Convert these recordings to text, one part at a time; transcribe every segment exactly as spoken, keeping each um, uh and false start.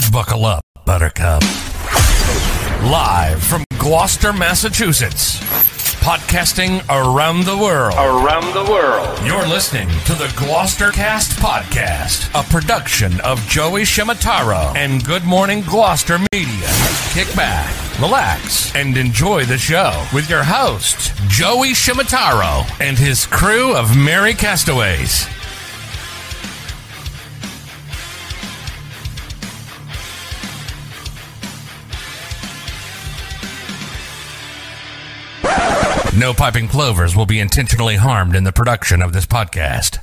Buckle up, Buttercup. Live from Gloucester, Massachusetts. Podcasting around the world. Around the world. You're listening to the Gloucester Cast Podcast, a production of Joey Shimataro and Good Morning Gloucester Media. Kick back, relax, and enjoy the show with your host, Joey Shimataro, and his crew of merry castaways. No piping plovers will be intentionally harmed in the production of this podcast.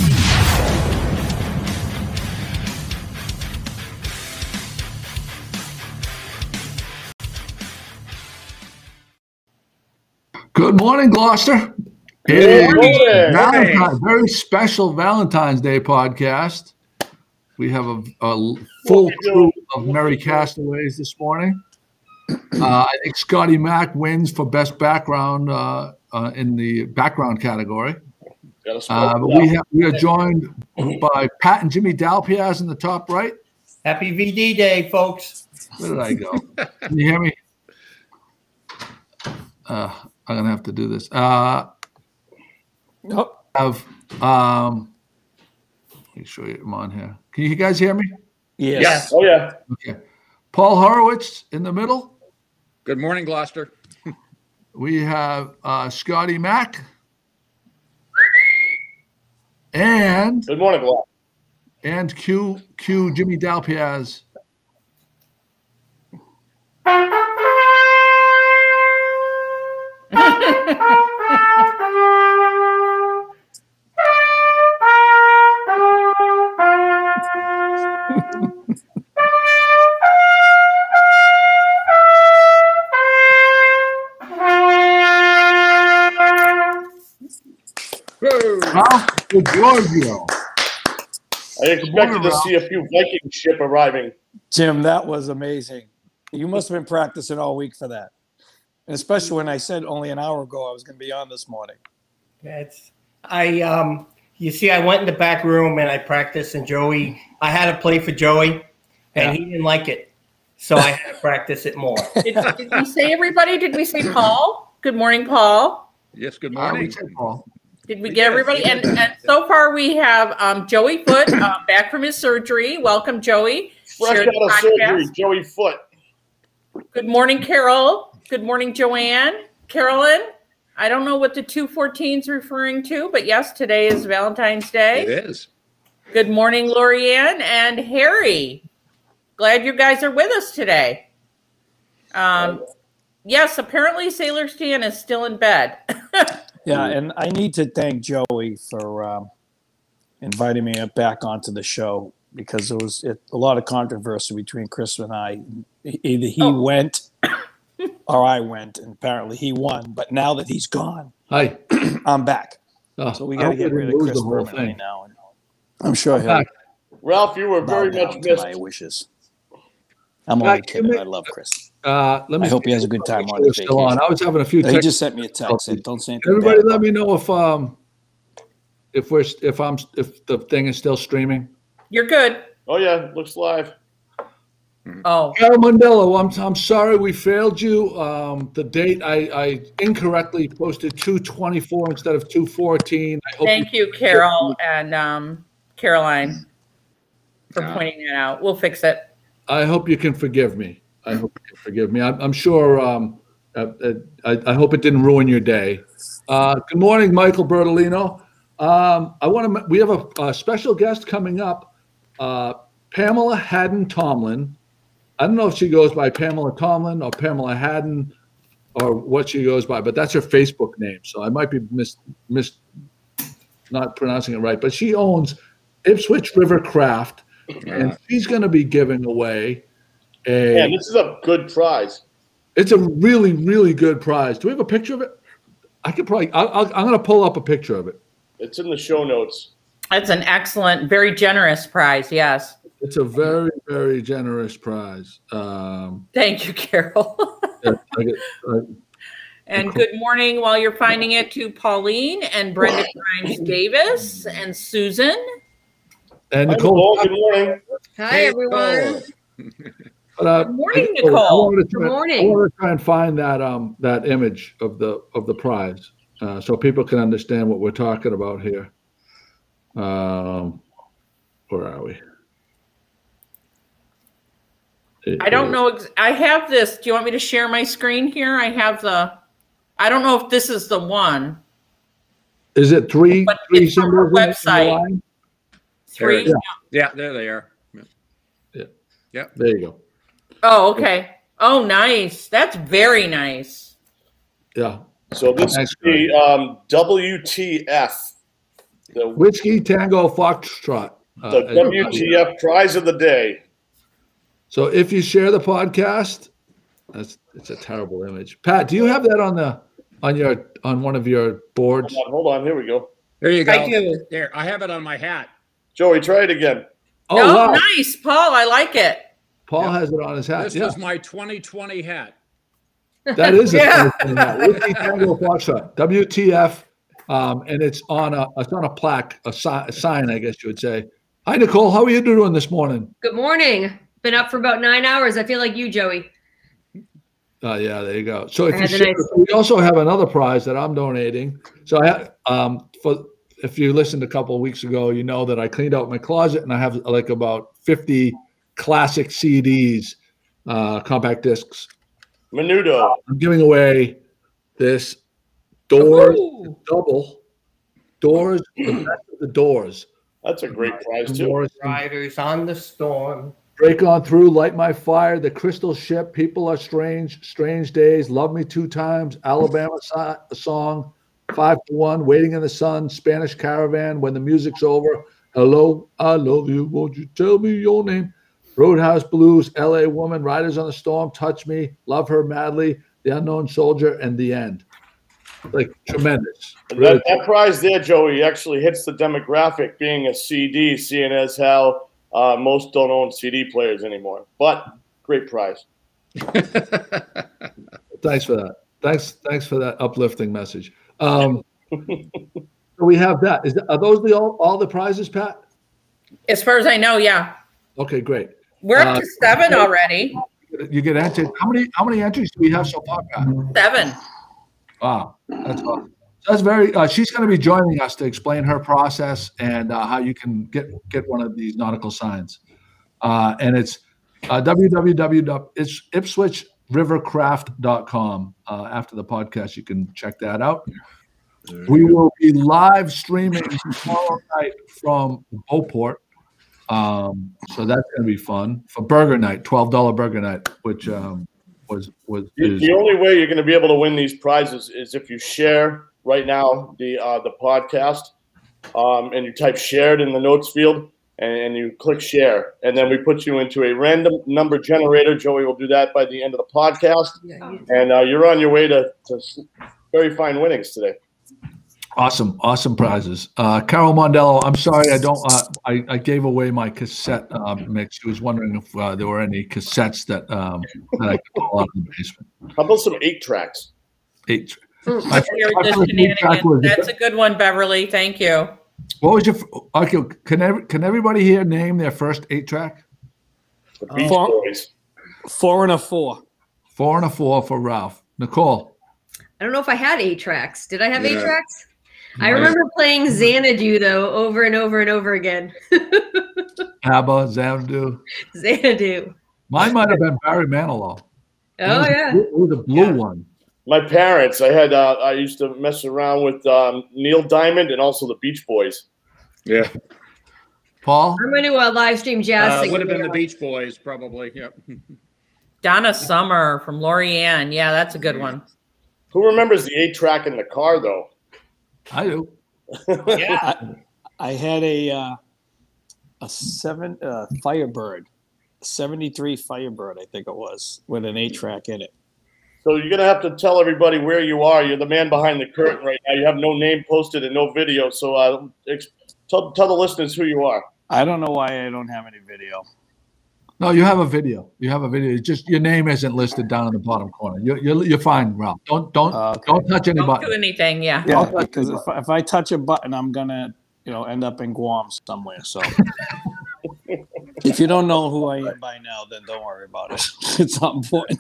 Good morning, Gloucester. Good morning. Valentine, very special Valentine's Day podcast. We have a, a full crew of merry castaways this morning. Uh, I think Scotty Mack wins for best background uh, uh, in the background category. Uh, but we have we are joined by Pat and Jimmy Dalpiaz in the top right. Happy V D Day, folks. Where did I go? Can you hear me? Uh, I'm gonna have to do this. Uh, Nope. have um, make sure I'm on here. Can you guys hear me? Yes. Yes. Oh, yeah. Okay. Paul Horowitz in the middle. Good morning, Gloucester. We have uh, Scotty Mack and Good morning, Gloucester. and Q Q Jimmy Dalpiaz. Ralph DiGiorgio. I expected to see a few Viking ship arriving. Jim, that was amazing. You must have been practicing all week for that. And especially when I said only an hour ago I was going to be on this morning. That's I um you see I went in the back room and I practiced, and Joey I had to play for Joey and Yeah. he didn't like it. So I had to practice it more. Did, did we say everybody? Did we say Paul? Good morning, Paul. Yes, good Uh, we morning. said Paul. Did we get everybody? And, and so far we have um, Joey Foot uh, back from his surgery. Welcome, Joey. Fresh Share out the of podcast. surgery, Joey Foot. Good morning, Carol. Good morning, Joanne. Carolyn. I don't know what the two fourteen is referring to, but yes, today is Valentine's It Day. is. Good morning, Lorianne and Harry. Glad you guys are with us today. Um, yes, apparently Sailor Stan is still in bed. Yeah, and I need to thank Joey for um, inviting me back onto the show because there was it, a lot of controversy between Chris and I. Either he Oh. went or I went, and apparently he won. But now that he's gone, Hi. I'm back. Oh, So we I got to hope get we rid didn't of lose Chris the whole permanently thing. now. And I'm sure he'll Back. Ralph, you were bow very down much to missed. my wishes. I'm only Back, kidding. Jimmy. I love Chris. Uh, let me I hope he has a good time on his Still on. vacation. I was having a few. He Tech- just sent me a text. Said, "Don't say anything." Everybody, bad let about me know if um if we're if I'm if the thing is still streaming. You're good. Oh, yeah. Looks live. Oh, Carol Mondello, I'm I'm sorry we failed you. Um, the date I, I incorrectly posted two twenty-four instead of two fourteen. I hope thank you, Carol and um, Caroline, for pointing that out. We'll fix it. I hope you can forgive me. I hope you can forgive me. I'm, I'm sure. Um, uh, uh, I, I hope it didn't ruin your day. Uh, good morning, Michael Bertolino. Um, I want to. We have a, a special guest coming up, uh, Pamela Haddon Tomlin. I don't know if she goes by Pamela Tomlin or Pamela Haddon or what she goes by, but that's her Facebook name. So I might be mis, mis not pronouncing it right. But she owns Ipswich River Craft, and she's going to be giving away a. Man, this is a good prize. It's a really, really good prize. Do we have a picture of it? I could probably. I'll, I'll, I'm going to pull up a picture of it. It's in the show notes. That's an excellent, very generous prize. Yes. It's a very, very generous prize. Um, Thank you, Carol. yeah, I get, I, And good morning while you're finding it to Pauline and Brenda Grimes Davis and Susan. and Hi, Nicole, Nicole. Good morning. Hi, everyone. But, uh, Good morning, I- Nicole. I wanted to try, Good morning. I wanted to try and find that um that image of the of the prize, uh, so people can understand what we're talking about here. Um, where are we? I don't know. Ex- I have this. Do you want me to share my screen here? I have the. I don't know if this is the one. Is it three But three it's from symbols her in the- in the website. line? Three. Yeah. Yeah, there they are. There you go. Oh, okay. Oh, nice. That's very nice. Yeah. So this Thanks, is the um, W T F, the, Whiskey Tango Foxtrot. uh, the as- W T F prize of the day. So if you share the podcast, that's it's a terrible image. Pat, do you have that on the on your on one of your boards? Hold on, hold on, here we go. There you go. I do. There, I have it on my hat. Joey, try it again. Oh, Oh, wow. nice, Paul. I like it. Paul Yeah. has it on his hat. This Yeah, was my twenty twenty hat. that is a Yeah. Whiskey Tango Foxtrot, W T F, um, and it's on a it's on a plaque, a, si- a sign, I guess you would say. Hi, Nicole. How are you doing this morning? Good morning. Been up for about nine hours. I feel like you, Joey. Oh, yeah, there you go. So if I you had the share, nice- we also have another prize that I'm donating. So I have, um, for if you listened a couple of weeks ago, you know that I cleaned out my closet and I have like about fifty classic C Ds, uh, compact discs. Menudo. I'm giving away this Doors Ooh. double Doors, the best of the Doors. That's a great prize too. Doors, Riders on the storm. Break on through, light my fire, the crystal ship, people are strange, strange days, love me two times, Alabama so- song, five to one, waiting in the sun, Spanish caravan, when the music's over, hello, I love you, won't you tell me your name? Roadhouse Blues, L A Woman, Riders on the Storm, Touch Me, Love Her Madly, The Unknown Soldier, and The End. Like tremendous. And Really that, that prize there, Joey, actually hits the demographic being a C D, seeing as how uh, most don't own C D players anymore. But great prize. Thanks for that. Thanks, thanks for that uplifting message. Um, so we have that. Is that, are those the all, all the prizes, Pat? As far as I know, yeah. Okay, great. We're up Uh, to seven already. You get entered. How many how many entries do we have so far, Pat? Seven. Wow, that's awesome. So that's very. Uh, she's going to be joining us to explain her process and uh, how you can get get one of these nautical signs. Uh, and it's uh, w w w dot ipswich river craft dot com. Uh, after the podcast, you can check that out. We will be live streaming tomorrow night from Beauport. Um, so that's going to be fun for Burger Night, twelve dollar Burger Night, which um, was was The, is, the only way you're going to be able to win these prizes is if you share right now the uh, the podcast, um, and you type shared in the notes field, and, and you click share, and then we put you into a random number generator. Joey will do that by the end of the podcast, and uh, you're on your way to, to very fine winnings today. awesome, awesome prizes. Uh, Carol Mondello, I'm sorry, I don't. Uh, I, I gave away my cassette uh, mix. She was wondering if uh, there were any cassettes that um, that I could pull out of the basement. How about some eight tracks? Eight. You're I just thought the eight track shenanigans. was- That's a good one, Beverly. Thank you. What was your? Okay, can every, can everybody here name their first eight track? The Beach Four. Boys. Four and a four. Four and a four for Ralph. Nicole. I don't know if I had eight tracks. Did I have eight Yeah. tracks? I remember playing Xanadu though over and over and over again. Abba, Xanadu. Xanadu. Mine might have been Barry Manilow. Oh yeah. It was a blue one. My parents, I had, uh, I used to mess around with um, Neil Diamond and also the Beach Boys. Yeah. Paul. I'm going to uh, live stream jazz. Uh, singing would have been the now. Beach Boys, probably. Yep. Donna Summer from Lorianne. Yeah, that's a good one. Who remembers the eight track in the car though? I do. Yeah. I had a uh, a seven uh, Firebird, seventy-three Firebird, I think it was, with an eight track in it. So you're gonna have to tell everybody where you are. You're the man behind the curtain right now. You have no name posted and no video. So uh, ex- tell tell the listeners who you are. I don't know why I don't have any video. No, you have a video. You have a video. It's just your name isn't listed down in the bottom corner. You're you're, you're fine, Ralph. Don't don't Uh, okay. don't touch any Don't button. do anything. Yeah. Yeah, because if, I- if I touch a button, I'm gonna, you know, end up in Guam somewhere. So If you don't know who I am by now, then don't worry about it. It's not important.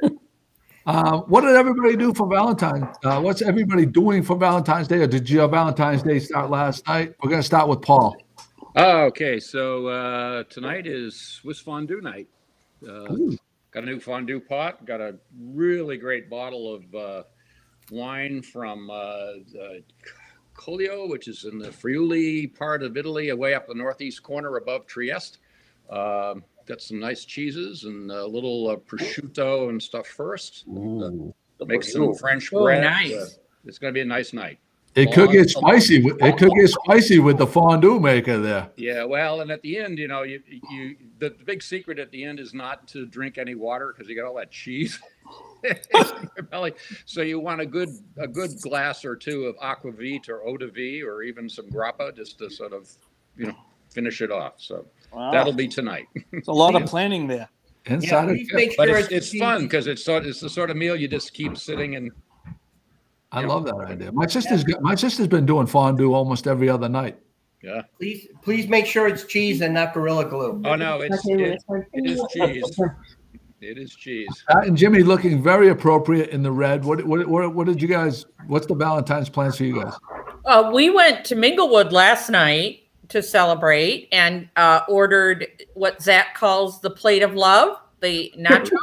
Uh, what did everybody do for Valentine's? Uh, what's everybody doing for Valentine's Day, or did your Valentine's Day start last night? We're going to start with Paul. Oh, okay. So uh, tonight is Swiss fondue night. Uh, got a new fondue pot. Got a really great bottle of uh, wine from uh, uh, Collio, which is in the Friuli part of Italy, way up the northeast corner above Trieste. Um, got some nice cheeses and a little uh, prosciutto and stuff first. Uh, make some French Oh, bread. nice. Uh, it's going to be a nice night. It could get spicy. with- It could get spicy with the fondue maker there. Yeah, well, and at the end, you know, you you the, the big secret at the end is not to drink any water because you got all that cheese in your belly. So you want a good a good glass or two of aquavit or eau de vie or even some grappa just to sort of, you know, finish it off. So Wow. that'll be tonight. It's a lot of planning there. Inside please of make But sure it's, it's fun because it's sort it's the sort of meal you just keep sitting and I love that idea. My sister's got, my sister's been doing fondue almost every other night. yeah. Please, please make sure it's cheese and not Gorilla Glue. Oh no, it's it, it is cheese. It is cheese. Pat and Jimmy looking very appropriate in the red. What what what, what did you guys? What's the Valentine's plans for you guys? Uh, we went to Minglewood last night to celebrate and uh, ordered what Zach calls the plate of love, the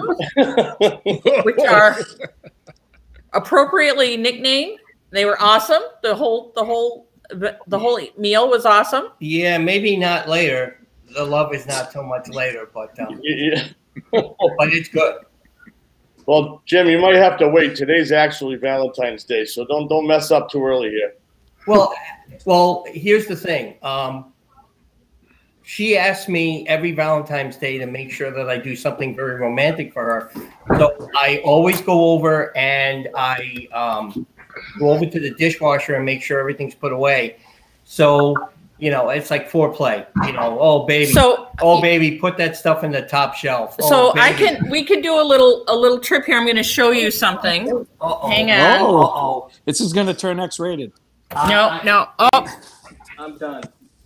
nachos, which are appropriately nicknamed. They were awesome. The whole the whole the whole meal was awesome. Yeah, maybe not later. The love is not so much later, but um, Yeah. but it's good. Well, Jim, you might have to wait. Today's actually Valentine's Day, so don't don't mess up too early here. Well, well, here's the thing. Um, she asks me every Valentine's Day to make sure that I do something very romantic for her. So I always go over and I um, go over to the dishwasher and make sure everything's put away. So, you know, it's like foreplay. You know, oh baby, So oh baby, put that stuff in the top shelf. Oh, so I baby. can we can do a little a little trip here. I'm going to show you something. Uh-oh. Hang on. Oh, Uh-oh. this is going to turn X-rated. No, no. Oh, I'm done.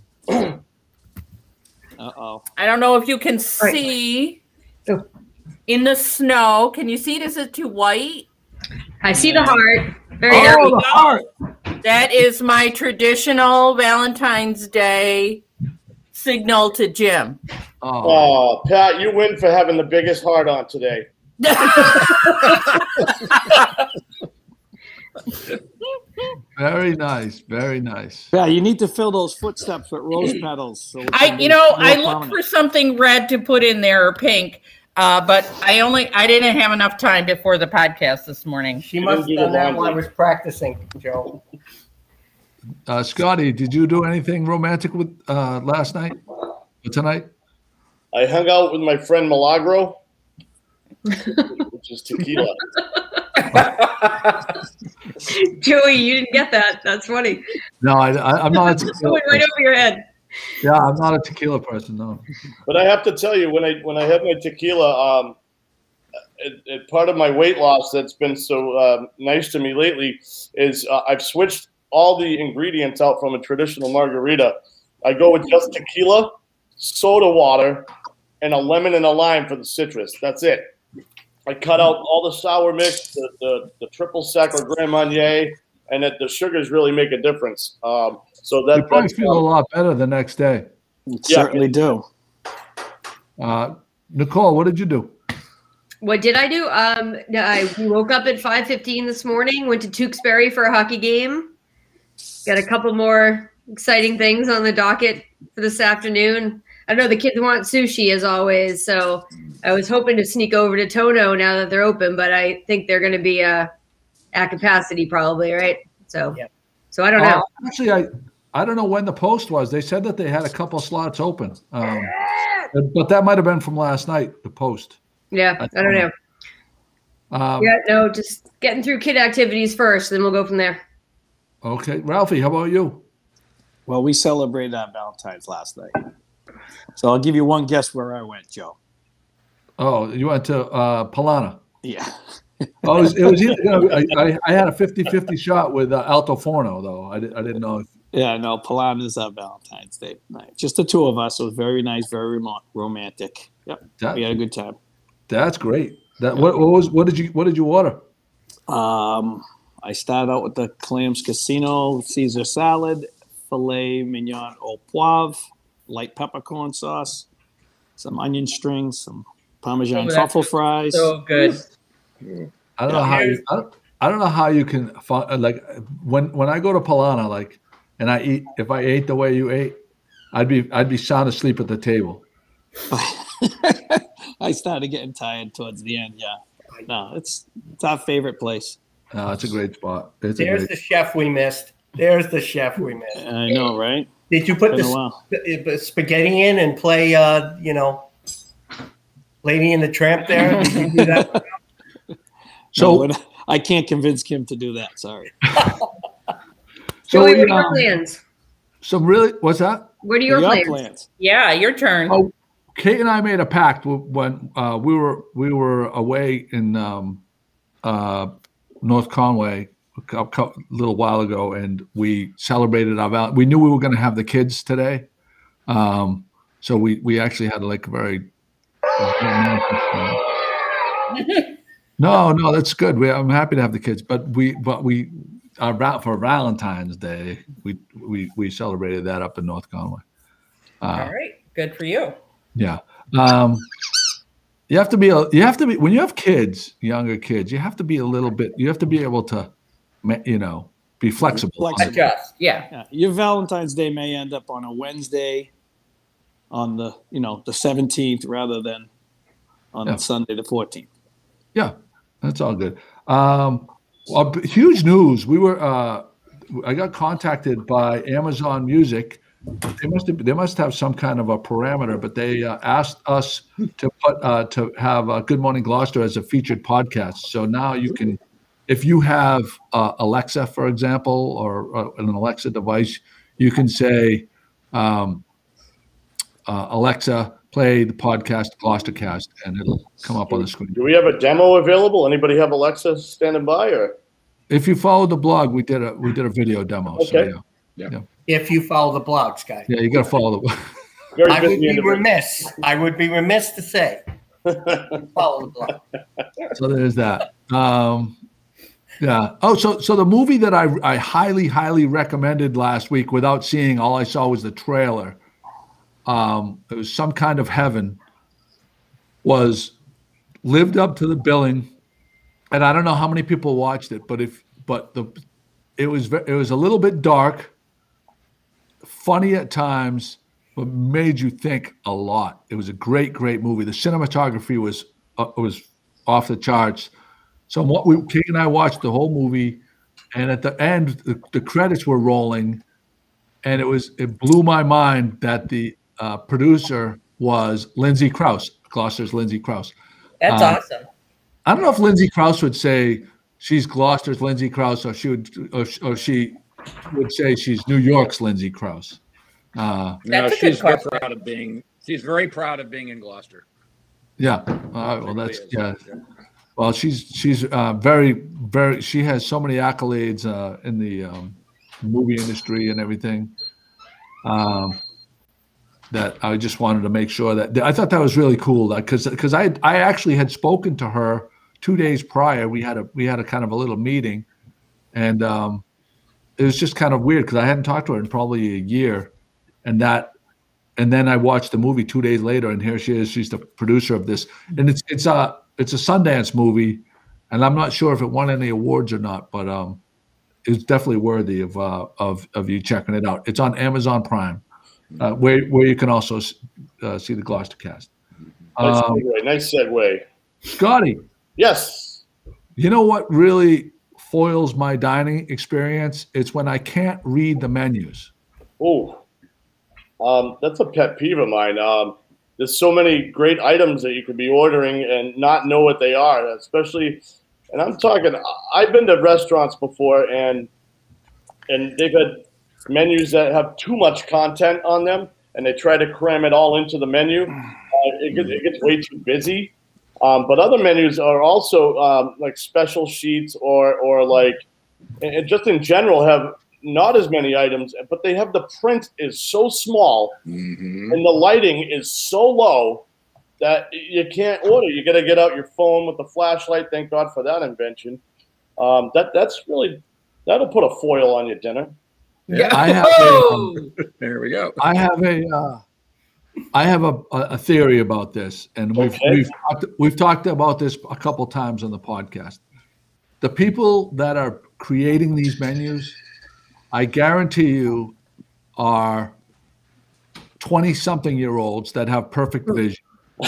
Uh-oh. I don't know if you can see in the snow. Can you see it? Is it too white? I see the heart. Very Oh, happy. the heart. That is my traditional Valentine's Day signal to Jim. Oh, Oh, Pat, you win for having the biggest heart on today. very nice, very nice. Yeah, you need to fill those footsteps with rose petals. So it I, can you be know, more I looked prominent. for something red to put in there or pink, uh, but I only I didn't have enough time before the podcast this morning. She must have do the done that while I laundry. was practicing, Joe. Uh, Scotty, did you do anything romantic with uh, last night or tonight? I hung out with my friend Milagro, which is tequila. Joey, you didn't get that. That's funny. No, I, I, I'm not. A tequila Going right person. over your head. Yeah, I'm not a tequila person. No. But I have to tell you, when I when I had my tequila, um, it, it, part of my weight loss that's been so um, nice to me lately is uh, I've switched all the ingredients out from a traditional margarita. I go with just tequila, soda water, and a lemon and a lime for the citrus. That's it. I cut out all the sour mix, the, the, the triple sec or Grand Marnier, and that the sugars really make a difference. Um, so that You probably that's, feel a lot better the next day. You Yeah. certainly do. Uh, Nicole, what did you do? What did I do? Um, I we woke up at five fifteen this morning, went to Tewksbury for a hockey game. Got a couple more exciting things on the docket for this afternoon. I know the kids want sushi as always, so I was hoping to sneak over to Tono now that they're open, but I think they're going to be uh, at capacity probably, right? So, Yeah. so I don't know. Uh, actually, I I don't know when the post was. They said that they had a couple slots open, um, but that might have been from last night. The post. Yeah, I don't know. Um, Yeah, no, just getting through kid activities first, then we'll go from there. Okay, Ralphie, how about you? Well, we celebrated on Valentine's last night. So I'll give you one guess where I went, Joe. Oh, you went to uh, Polana. Yeah. Oh, it was, it was either, you know, I, I, I had a fifty-fifty shot with uh, Alto Forno, though. I, did, I didn't know if Yeah, no, Palana's uh, Valentine's Day night. Just the two of us. It was very nice, very rom- romantic. Yep, That, we had a good time. That's great. That what, what was what did you what did you order? Um, I started out with the clams casino, Caesar salad, filet mignon au poivre, light peppercorn sauce, some onion strings, some Parmesan Oh, that's truffle fries. So good. I don't know how you, I don't, I don't know how you can find, like when when I go to Palana, like, and I eat, if I ate the way you ate, I'd be I'd be sound asleep at the table. I started getting tired towards the end. Yeah, no, it's it's our favorite place. No, it's a great spot. It's a There's great, the chef we missed. There's the chef we missed. I know, right? Did you put Been a the while. sp- uh, spaghetti in and play, uh, you know, Lady and the Tramp there? Did you do that? so No, I can't convince Kim to do that. Sorry. so Joey, what are your um, plans? some really what's that? What are your Your plans? plans. Yeah, your turn. Oh, Kate and I made a pact when uh, we were we were away in um, uh, North Conway a, a little while ago, and we celebrated our val- we knew we were going to have the kids today, um, so we we actually had like a very no no that's good. We, I'm happy to have the kids, but we but we our val- for Valentine's Day we we we celebrated that up in North Conway. Uh, All right. Good for you. Yeah. Um, you have to be, a, you have to be, when you have kids, younger kids, you have to be a little bit, you have to be able to, ma- you know, be flexible. Flexible. Adjust. Yeah. Yeah, your Valentine's Day may end up on a Wednesday, on the you know the seventeenth rather than on Yeah. Sunday the fourteenth. Yeah, that's all good. Um, well, b- huge news. We were, uh, I got contacted by Amazon Music. They must have, they must have some kind of a parameter, but they uh, asked us to put uh, to have uh, Good Morning Gloucester as a featured podcast. So now you can, if you have uh, Alexa, for example, or uh, an Alexa device, you can say, um, uh, Alexa, play the podcast Gloucestercast, and it'll come up on the screen. Do we have a demo available? Anybody have Alexa standing by, or If you follow the blog, we did a we did a video demo. So Okay. yeah, Yeah. If you follow the blog, Sky. yeah, you got to follow the. very I would busy be individual? remiss. I would be remiss to say follow the blog. So there's that. Um, yeah. Oh, so so the movie that I I highly highly recommended last week without seeing, all I saw was the trailer. Um, it was Some Kind of Heaven. Was lived up to the billing, and I don't know how many people watched it, but if but the it was ve- it was a little bit dark, funny at times, but made you think a lot. It was a great, great movie. The cinematography was uh, was off the charts. So what we Kate and I watched the whole movie, and at the end, the, the credits were rolling, and it was it blew my mind that the uh, producer was Lindsay Krause, Gloucester's Lindsay Krause. That's Um, awesome. I don't know if Lindsay Krause would say she's Gloucester's Lindsay Krause, or she would, or, or she would say she's New York's Lindsay Krause. Uh, No, That's a good she's very question. proud of being. She's very proud of being in Gloucester. yeah. Uh, well, that's Really is. yeah. Well, she's she's uh, very very. She has so many accolades uh, in the um, movie industry and everything. Um, that I just wanted to make sure that I thought that was really cool. That because because I I actually had spoken to her two days prior. We had a we had a kind of a little meeting, and um, it was just kind of weird because I hadn't talked to her in probably a year, and that, and then I watched the movie two days later, and here she is. She's the producer of this, and it's it's a it's a Sundance movie, and I'm not sure if it won any awards or not, but um, it's definitely worthy of uh, of of you checking it out. It's on Amazon Prime, uh, where where you can also uh, see the Gloucestercast. Nice Um, segue. Nice segue. Scotty, Yes. you know what really foils my dining experience? It's when I can't read the menus. Oh, um, that's a pet peeve of mine. Um, there's so many great items that you could be ordering and not know what they are, especially. And I'm talking. I've been to restaurants before, and and they've had menus that have too much content on them, and they try to cram it all into the menu. Uh, it, gets, it gets way too busy. Um, but other menus are also um, like special sheets or or like, and just in general have not as many items, but they have the print is so small Mm-hmm. and the lighting is so low that you can't order. You got to get out your phone with the flashlight. Thank God for that invention. Um, that that's really that'll put a foil on your dinner. Yeah. I have a, um, There we go. I have a uh, I have a, a theory about this, and we've Okay. we've talked, we've talked about this a couple times on the podcast. The people that are creating these menus, I guarantee you, are twenty-something-year-olds that have perfect vision,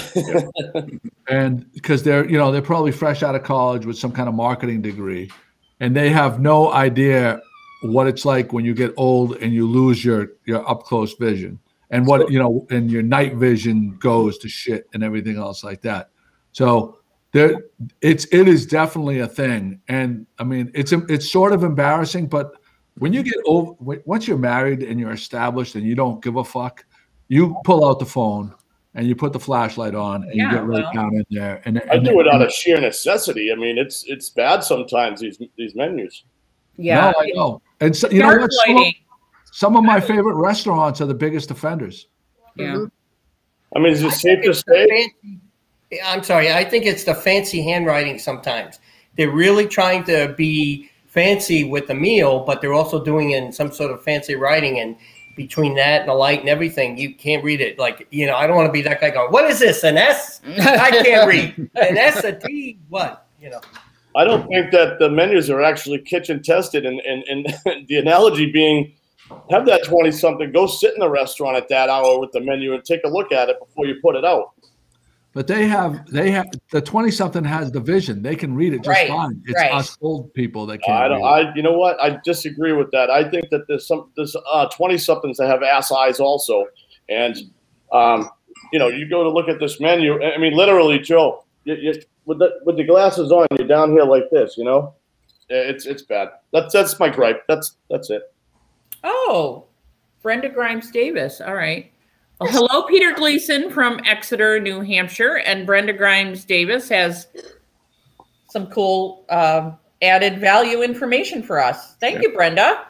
and because they're you know they're probably fresh out of college with some kind of marketing degree, and they have no idea what it's like when you get old and you lose your your up close vision, and what you know, and your night vision goes to shit and everything else like that. So there, it's it is definitely a thing, and I mean it's it's sort of embarrassing, but when you get over, once you're married and you're established and you don't give a fuck, you pull out the phone and you put the flashlight on and Yeah, you get right well. down in there. And, and I do it out of sheer necessity. I mean, it's it's bad sometimes these these menus. Yeah. No, I know. And so, you know Dark what? Some of, lighting. some of my favorite restaurants are the biggest offenders. Yeah. I mean, is it I safe think to it's the say? fancy- I'm sorry. I think it's the fancy handwriting sometimes. They're really trying to be fancy with the meal, but they're also doing it in some sort of fancy writing. And between that and the light and everything, you can't read it. Like, you know, I don't want to be that guy going, what is this, an S? I can't read. An S, a T, what? You know. I don't think that the menus are actually kitchen tested, and, and, and the analogy being, have that twenty something, go sit in the restaurant at that hour with the menu and take a look at it before you put it out. But they have, they have, the twenty something has the vision. They can read it just Right, fine. It's right. us old people that I can't don't. read it. I. You know what? I disagree with that. I think that there's some there's uh twenty somethings that have ass eyes also, and um, you know, you go to look at this menu. I mean, literally, Joe, you, you, with the with the glasses on, you're down here like this. You know, it's it's bad. That's that's my gripe. That's that's it. Oh, Brenda Grimes Davis. All right. Well, hello, Peter Gleason from Exeter, New Hampshire. And Brenda Grimes Davis has some cool um, added value information for us. Thank you, Brenda.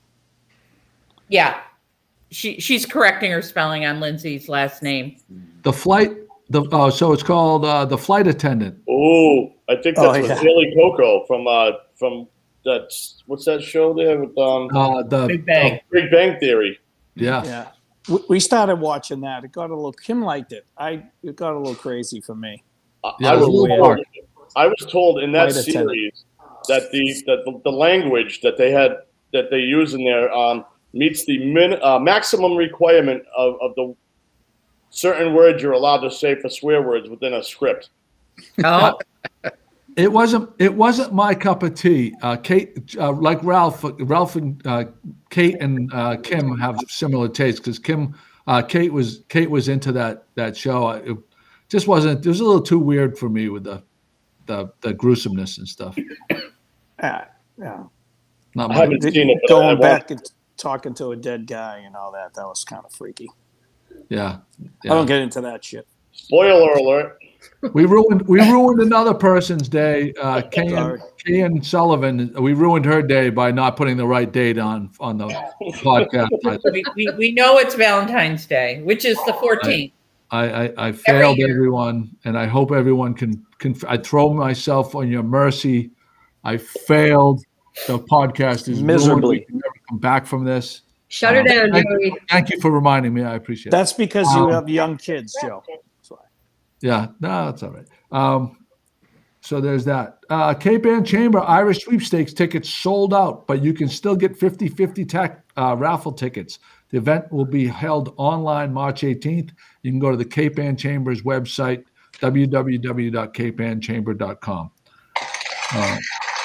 Yeah. She she's correcting her spelling on Lindsay's last name. The flight, the uh, so it's called uh, the flight attendant. Oh, I think that's Oh, with yeah. Haley Coco from uh from that what's that show there with um Uh, the Big Bang. Big Bang Theory. yeah. Yeah. We, we started watching that. It got a little, Kim liked it. I, it got a little crazy for me. I- Yeah, I it was was a little told, dark. I was told in that Flight attendant. series that the, that the the language that they had that they use in there um, meets the min, uh, maximum requirement of, of the certain words you're allowed to say for swear words within a script. Oh, It wasn't. It wasn't my cup of tea. Uh, Kate, uh, like Ralph, Ralph and uh, Kate and uh, Kim have similar tastes because Kim, uh, Kate was Kate was into that that show. It just wasn't. It was a little too weird for me with the the, the gruesomeness and stuff. Yeah. Yeah. Not I my. haven't seen it, but I Going want- back and talking to a dead guy and all that, that was kind of freaky. Yeah, I don't yeah. get into that shit. Spoiler alert. We ruined. We ruined another person's day. Uh, Kay, and, Sorry. Kay and Sullivan. We ruined her day by not putting the right date on on the podcast. I, we, we, we know it's Valentine's Day, which is the fourteenth. I, I, I failed year. everyone, and I hope everyone can, can. I throw myself on your mercy. I failed. The podcast is ruined. Miserably. We can never come back from this. Shut her Um, down, thank, Joey. thank you for reminding me. I appreciate it. That's because you Um, have young kids, Joe. That's why. Yeah, no, that's all right. Um, so there's that. Uh, Cape Ann Chamber Irish Sweepstakes tickets sold out, but you can still get fifty-fifty tech, uh, raffle tickets. The event will be held online March eighteenth. You can go to the Cape Ann Chamber's website, w w w dot cape ann chamber dot com. Uh,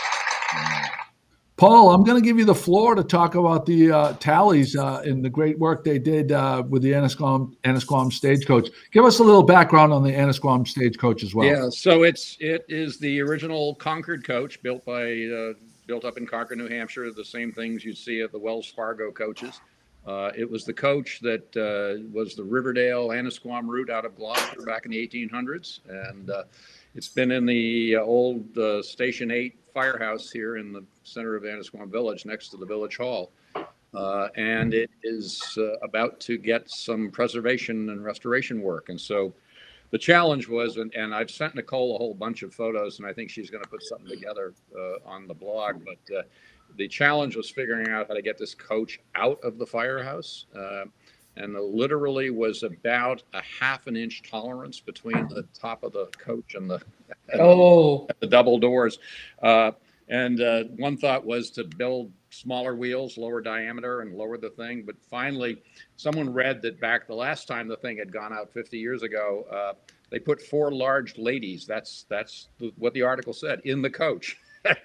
Paul, I'm going to give you the floor to talk about the uh, tallies uh, and the great work they did uh, with the Annisquam, Annisquam Stagecoach. Give us a little background on the Annisquam Stagecoach as well. Yeah, so it's it is the original Concord coach built by uh, built up in Concord, New Hampshire. The same things you see at the Wells Fargo coaches. Uh, it was the coach that uh, was the Riverdale Annisquam route out of Gloucester back in the eighteen hundreds, and uh, it's been in the uh, old uh, Station eight firehouse here in the center of Annisquam Village, next to the Village Hall. Uh, and it is uh, about to get some preservation and restoration work. And so the challenge was, and, and I've sent Nicole a whole bunch of photos, and I think she's going to put something together uh, on the blog. But uh, the challenge was figuring out how to get this coach out of the firehouse. Uh, and it literally was about a half an inch tolerance between the top of the coach and the, Oh. the double doors. Uh, and uh, one thought was to build smaller wheels, lower diameter, and lower the thing. But finally, someone read that back the last time the thing had gone out fifty years ago, uh, they put four large ladies, that's that's the, what the article said, in the coach.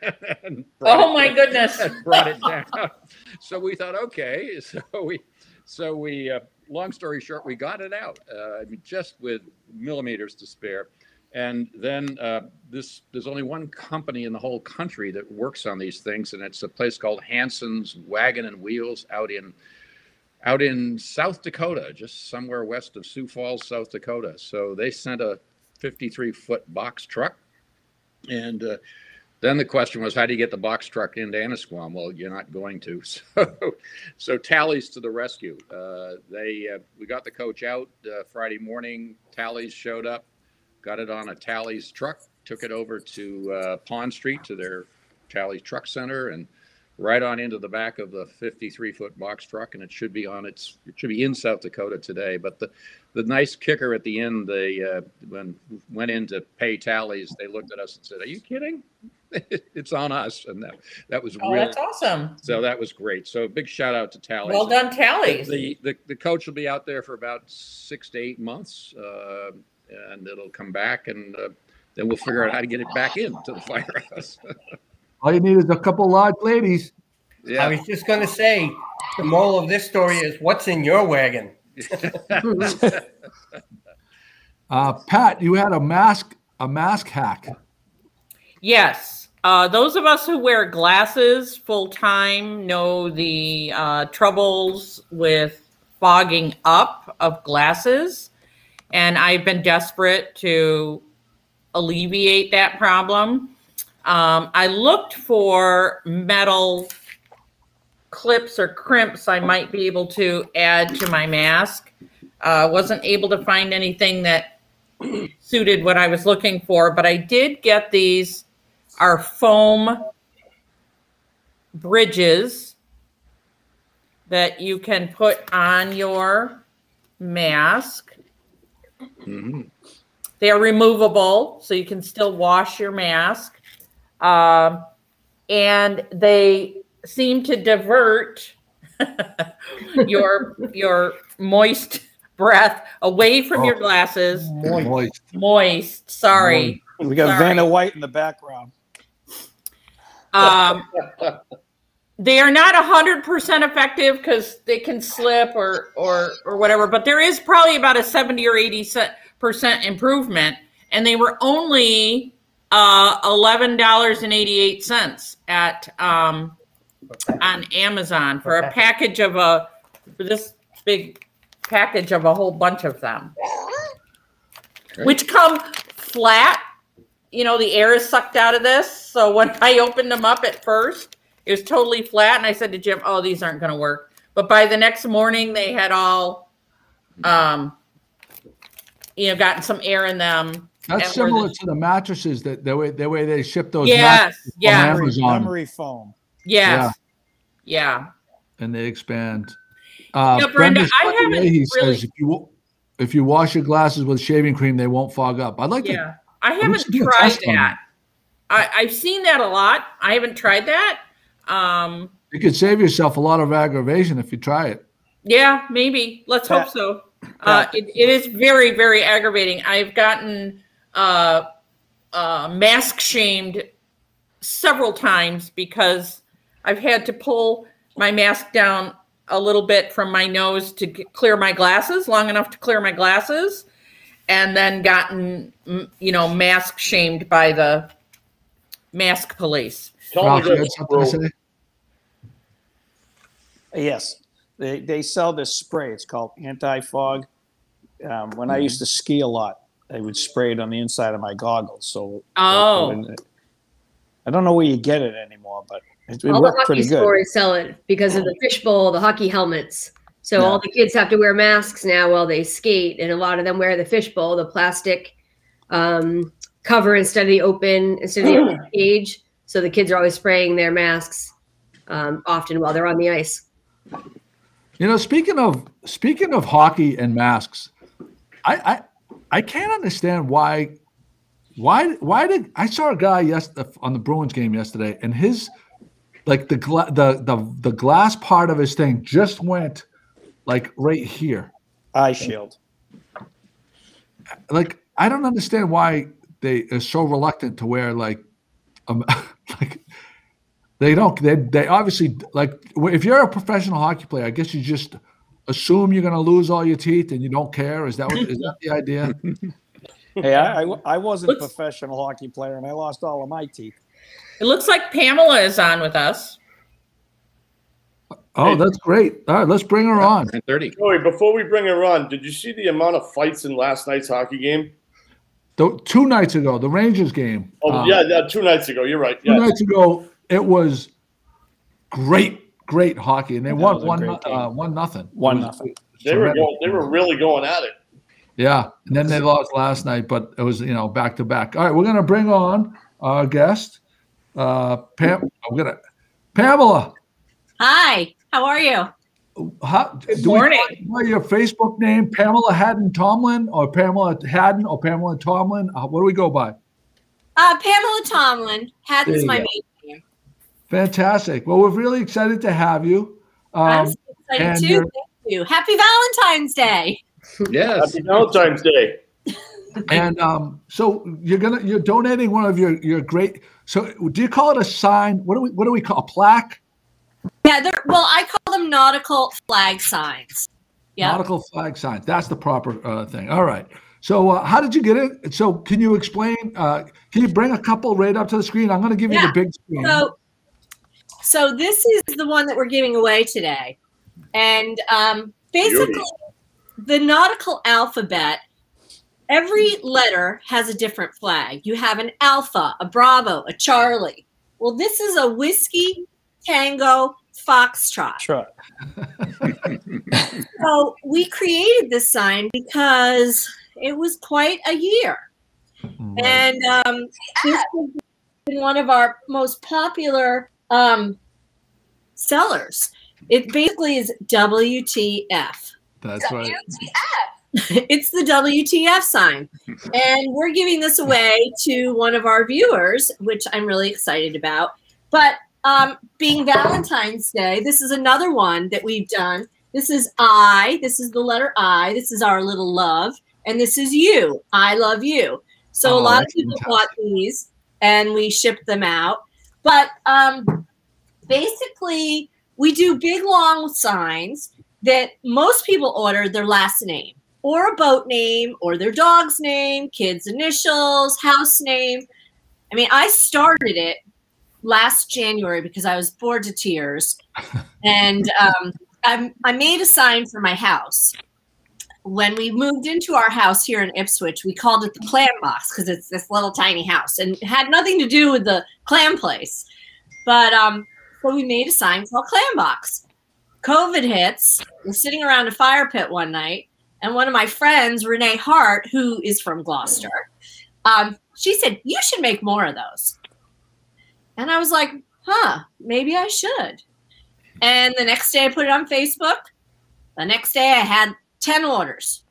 Oh my goodness. Brought it down. So we thought, okay, so we, so we, uh, long story short, we got it out, uh, I mean, just with millimeters to spare. And then uh, this, there's only one company in the whole country that works on these things, and it's a place called Hanson's Wagon and Wheels out in, out in South Dakota, just somewhere west of Sioux Falls, South Dakota. So they sent a fifty-three foot box truck, and uh, then the question was, how do you get the box truck into Annisquam? Well, you're not going to. So, so Tallies to the rescue. Uh, they, uh, we got the coach out uh, Friday morning. Tallies showed up, got it on a Tallies truck, took it over to uh, Pond Street to their Tallies Truck Center, and right on into the back of the fifty-three foot box truck. And it should be on its, it should be in South Dakota today. But the, the nice kicker at the end, they uh, when went in to pay Tallies, they looked at us and said, "Are you kidding? It's on us." And that that was Oh, really, that's awesome. so that was great. So big shout out to Tallies. Well done, Tallies. The, the the coach will be out there for about six to eight months, uh, and it'll come back, and uh, then we'll figure out how to get it back into the firehouse. All you need is a couple large ladies. Yeah. I was just going to say, the moral of this story is, what's in your wagon? Uh, Pat, you had a mask, a mask hack. Yes. Uh, those of us who wear glasses full time know the uh, troubles with fogging up of glasses. And I've been desperate to alleviate that problem. Um, I looked for metal clips or crimps I might be able to add to my mask. Uh, wasn't able to find anything that suited what I was looking for, but I did get these are foam bridges that you can put on your mask. Mm-hmm. They are removable, so you can still wash your mask. Um, and they seem to divert your your moist breath away from Oh. your glasses. Moist. Moist, sorry. We got Sorry. Vanna White in the background. Um, they are not one hundred percent effective because they can slip or, or, or whatever, but there is probably about a seventy or eighty percent improvement. And they were only uh, eleven dollars and eighty-eight cents at um, on Amazon for a package of a, for this big package of a whole bunch of them, Great. which come flat. You know, the air is sucked out of this. So when I opened them up at first, it was totally flat. And I said to Jim, oh, these aren't going to work. But by the next morning, they had all, um, you know, gotten some air in them. That's And were similar the- to the mattresses that the way the way they ship those Yes, mattresses from yes. Memory, Amazon, memory foam. Yes. Yeah. and they expand. Uh, Yeah, Brenda, Brenda I haven't He really- says if you if you wash your glasses with shaving cream, they won't fog up. I'd like to. Yeah. I we haven't should do a tried test on that. I, I've seen that a lot. I haven't tried that. Um, You could save yourself a lot of aggravation if you try it. Yeah, maybe. Let's hope so. Uh, it, it is very, very aggravating. I've gotten uh, uh, mask shamed several times because I've had to pull my mask down a little bit from my nose to get, clear my glasses, long enough to clear my glasses, and then gotten, mm, you know, mask shamed by the mask police. Tell Ralph, me you had this, something to bro. say? Yes, they they sell this spray. It's called anti-fog. Um, when I used to ski a lot, they would spray it on the inside of my goggles. So Oh. it, it, I don't know where you get it anymore, but it, it All the worked hockey pretty good. stores sell it because of the fishbowl, the hockey helmets. So Yeah. all the kids have to wear masks now while they skate, and a lot of them wear the fishbowl, the plastic um, cover instead of the open, instead of the open cage. So the kids are always spraying their masks um, often while they're on the ice. You know, speaking of speaking of hockey and masks, I I, I can't understand why why why did I saw a guy yes on the Bruins game yesterday, and his like the gla- the the the glass part of his thing just went like right here. Eye shield. Like I don't understand why they are so reluctant to wear like um like. They don't. They they obviously like if you're a professional hockey player, I guess you just assume you're going to lose all your teeth and you don't care. Is that what, is that the idea? Hey, I, I, I wasn't a Looks- professional hockey player, and I lost all of my teeth. It looks like Pamela is on with us. Oh, that's great. All right, let's bring her on. nine thirty. Joey, before we bring her on, did you see the amount of fights in last night's hockey game? The, two nights ago, the Rangers game. Oh, um, yeah, yeah, two nights ago. You're right. Two Yeah. nights ago, it was great, great hockey, and they That won was a one great game. uh, one nothing. One It was nothing. They were tremendous. going, they were really going at it. Yeah, and then they lost last night, but it was you know back to back. All right, we're gonna bring on our guest, uh, Pam. I'm gonna Pamela. Hi, how are you? How, Good do we morning. call you by your Facebook name, Pamela Haddon Tomlin, or Pamela Haddon, or Pamela Tomlin? Uh, what do we go by? Uh, Pamela Tomlin. There Haddon's you my go. maiden name. Fantastic. Well, we're really excited to have you. I'm Um, so excited and too. you're- Thank you. Happy Valentine's Day. Yes. Happy Valentine's Day. and um, so you're gonna you're donating one of your your great. So do you call it a sign? What do we what do we call a plaque? Yeah, they're, well, I call them nautical flag signs. Yeah. Nautical flag signs. That's the proper uh, thing. All right. So uh, how did you get it? So can you explain? Uh, can you bring a couple right up to the screen? I'm going to give you Yeah. the big screen. So, so this is the one that we're giving away today, and um, basically, Beauty. the nautical alphabet. Every letter has a different flag. You have an Alpha, a Bravo, a Charlie. Well, this is a Whiskey Tango Foxtrot. Sure. So we created this sign because it was quite a year. Right. And um, this has been one of our most popular um, sellers. It basically is W T F. That's right. It's the W T F sign. And we're giving this away to one of our viewers, which I'm really excited about. But um, being Valentine's Day, this is another one that we've done. This is I. This is the letter I. This is our little love. And this is you. I love you. So Oh, a lot of that's people fantastic. bought these and we shipped them out. But um, basically, we do big, long signs that most people order their last name or a boat name or their dog's name, kids' initials, house name. I mean, I started it last January because I was bored to tears. And um, I, I made a sign for my house. When we moved into our house here in Ipswich, we called it the clam box because it's this little tiny house and it had nothing to do with the clam place. But um, so we made a sign called Clam Box. COVID hits. We're sitting around a fire pit one night, and one of my friends, Renee Hart, who is from Gloucester, um, she said, "You should make more of those." And I was like, huh, maybe I should. And the next day I put it on Facebook. The next day I had ten orders.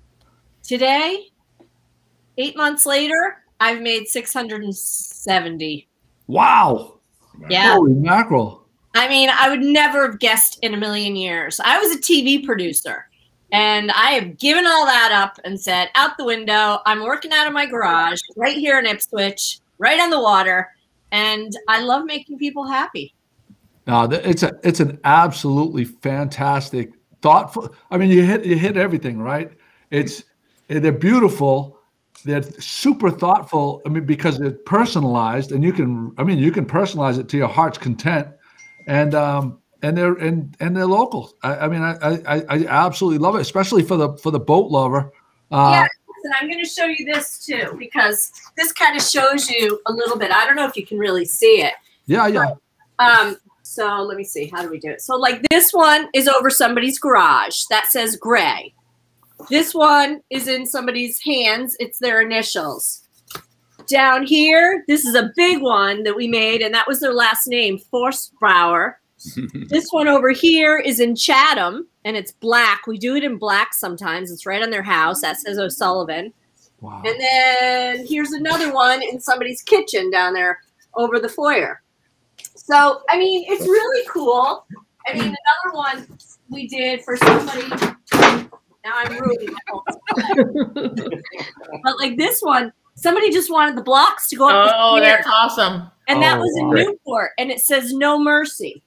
Today, eight months later, I've made six hundred seventy. Wow. Yeah. Holy mackerel. I mean, I would never have guessed in a million years. I was a T V producer, and I have given all that up and said, out the window, I'm working out of my garage right here in Ipswich, right on the water, and I love making people happy. No, th- it's a it's an absolutely fantastic, thoughtful. I mean, you hit you hit everything, right? It's they're beautiful, they're super thoughtful. I mean, because they're personalized, and you can. I mean, you can personalize it to your heart's content, and um and they're and and they're local. I, I mean, I, I I absolutely love it, especially for the for the boat lover. Uh, Yeah, and I'm going to show you this too, because this kind of shows you a little bit. I don't know if you can really see it. Yeah, yeah. Um, so let me see. How do we do it? So like this one is over somebody's garage. That says gray. This one is in somebody's hands. It's their initials. Down here, this is a big one that we made, and that was their last name, Forstbauer. This one over here is in Chatham, and it's black. We do it in black sometimes. It's right on their house. That says O'Sullivan. Wow. And then here's another one in somebody's kitchen down there over the foyer. So, I mean, it's really cool. I mean, another one we did for somebody. Now I'm ruining my whole But like this one, somebody just wanted the blocks to go up. Oh, the that's awesome. And that Oh, was in wow. Newport, and it says no mercy.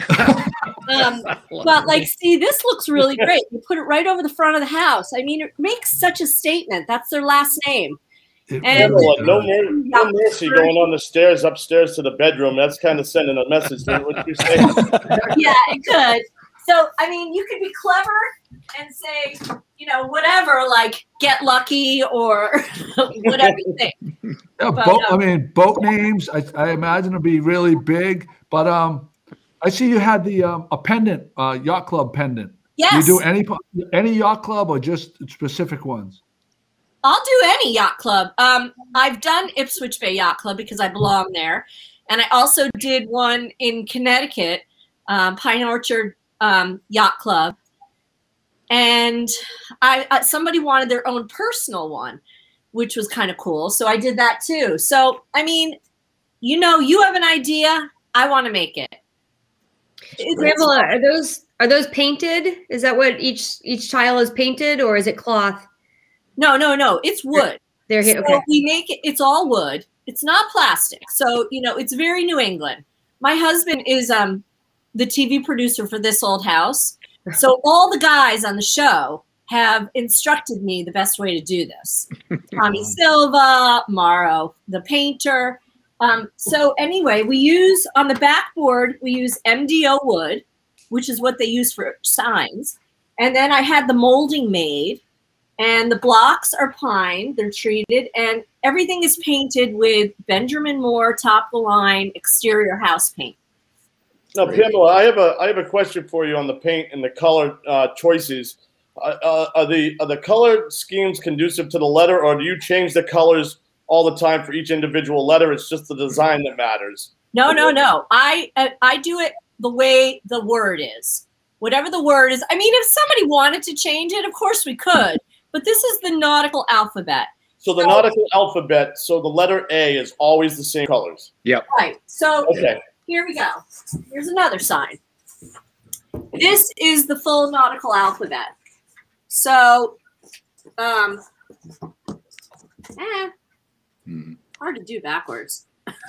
um, but like, see, this looks really great. You put it right over the front of the house. I mean, it makes such a statement. That's their last name. It And- really No, does. mer- no mercy going on the stairs upstairs to the bedroom. That's kind of sending a message. What you say? Yeah, it could. So, I mean, you could be clever and say, you know, whatever, like get lucky or whatever you think. Yeah, But, boat, um, I mean, boat names. I, I imagine it'll be really big. But um, I see you had the um, a pendant, uh, yacht club pendant. Yes. Do you do any any yacht club or just specific ones? I'll do any yacht club. Um, I've done Ipswich Bay Yacht Club because I belong there. And I also did one in Connecticut, um, Pine Orchard um, Yacht Club. And I uh, somebody wanted their own personal one, which was kind of cool. So I did that too. So, I mean, you know, you have an idea. I want to make it. It's- Pamela, are those are those painted? Is that what each each tile is painted, or is it cloth? No, no, no. It's wood. They're here. So Okay. we make it, it's all wood. It's not plastic. So, you know, it's very New England. My husband is um the T V producer for This Old House. So all the guys on the show have instructed me the best way to do this. Tommy Silva, Morrow, the painter. Um, so anyway, we use on the backboard, we use M D O wood, which is what they use for signs. And then I had the molding made. And the blocks are pine, they're treated, and everything is painted with Benjamin Moore top of the line exterior house paint. Now, Pamela, I have a I have a question for you on the paint and the color uh, choices. Uh, uh, are the are the color schemes conducive to the letter, or do you change the colors all the time for each individual letter? It's just the design that matters. No, no, no. I I, I do it the way the word is. Whatever the word is. I mean, if somebody wanted to change it, of course we could. But this is the nautical alphabet. So the nautical alphabet, so the letter A is always the same colors. Yep. Right. So Okay. here we go. Here's another sign. This is the full nautical alphabet. So, um, eh, Hmm. hard to do backwards.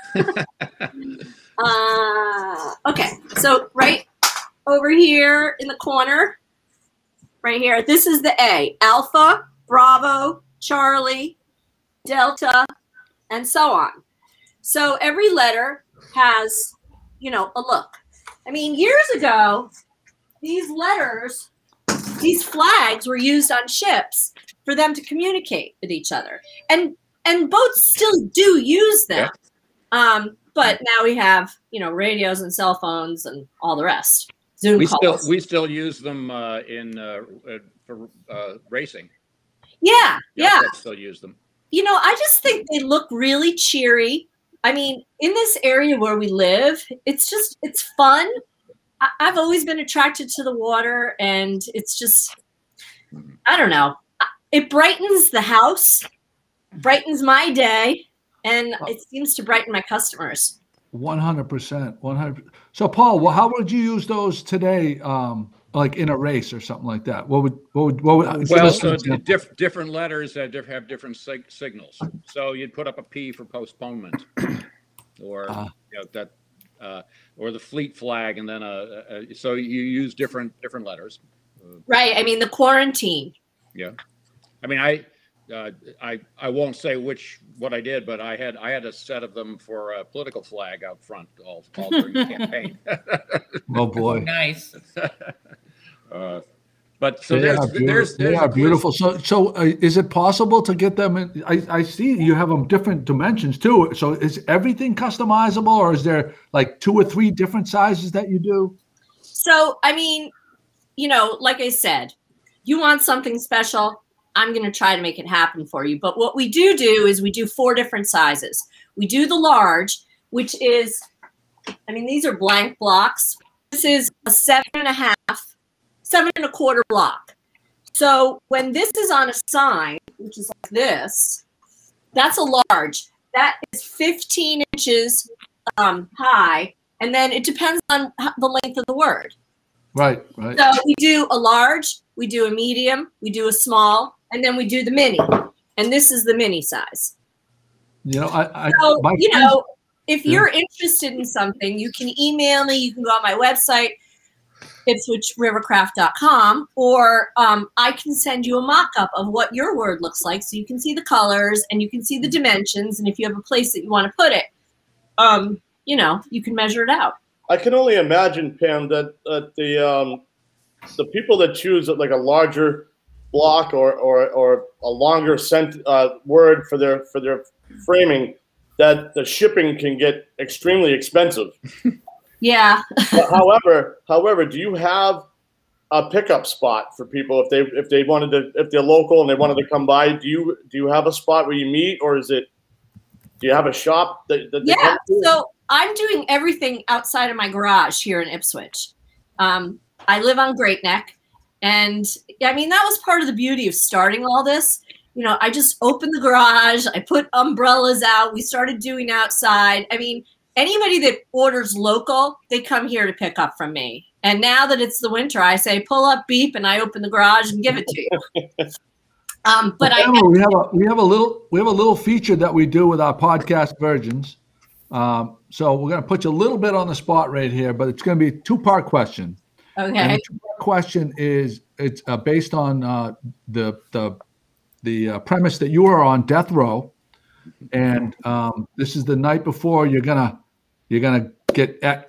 uh, okay. So right over here in the corner, right here, this is the A. Alpha, Bravo, Charlie, Delta, and so on. So every letter has, you know, a look. I mean, years ago, these letters, these flags were used on ships for them to communicate with each other. And and boats still do use them. Um, but now we have, you know, radios and cell phones and all the rest. Zoom We calls. still we still use them uh, in uh, uh, for uh, racing. yeah, yeah. clubs still use them. You know, I just think they look really cheery. I mean, in this area where we live, it's just, it's fun. I, I've always been attracted to the water, and it's just, I don't know. It brightens the house, brightens my day, and it seems to brighten my customers. One hundred percent, one hundred. So, Paul, well, how would you use those today? Um, like in a race or something like that? What would what would what would? give Well, us an so example. diff- different letters have, diff- have different sig- signals. So you'd put up a P for postponement, or Ah. you know, that, uh, or the fleet flag, and then a, a, a. So you use different different letters. Right. I mean, the quarantine. Yeah, I mean, I, uh, I, I won't say which what I did, but I had I had a set of them for a political flag out front all, all during the campaign. Oh boy. Nice. Uh, But so They there's, are there's, beautiful. there's, They are beautiful. So, so uh, is it possible to get them in? I, I see you have them different dimensions too. So is everything customizable, or is there like two or three different sizes that you do? So, I mean, you know, like I said, you want something special, I'm going to try to make it happen for you. But what we do do is we do four different sizes. We do the large, which is, I mean, these are blank blocks. This is a seven and a half, seven and a quarter block. So when this is on a sign, which is like this, that's a large. That is fifteen inches um, high. And then it depends on the length of the word. Right, right. So we do a large, we do a medium, we do a small, and then we do the mini. And this is the mini size. You know, I, I So, my you friends- know, if you're interested in something, you can email me. You can go on my website, ipswich rivercraft dot com, or um, I can send you a mock-up of what your word looks like so you can see the colors and you can see the dimensions. And if you have a place that you want to put it, um, you know, you can measure it out. I can only imagine, Pam, that uh, the um, the people that choose like a larger block or or, or a longer sent uh, word for their for their framing, that the shipping can get extremely expensive. Yeah. But however, however, do you have a pickup spot for people if they if they wanted to if they're local and they wanted to come by? Do you do you have a spot where you meet, or is it? Do you have a shop that? that they Yeah. come to? So I'm doing everything outside of my garage here in Ipswich. Um, I live on Great Neck, and I mean that was part of the beauty of starting all this. You know, I just opened the garage, I put umbrellas out, we started doing outside. I mean, anybody that orders local, they come here to pick up from me. And now that it's the winter, I say, pull up, beep, and I open the garage and give it to you. um, but I Pamela, we have a we have a little we have a little feature that we do with our podcast virgins. Um, so we're going to put you a little bit on the spot right here, but it's going to be a two-part question. Okay. And the two-part question is it's uh, based on uh, the the the uh, premise that you are on death row, and um, this is the night before you're gonna you're gonna get at,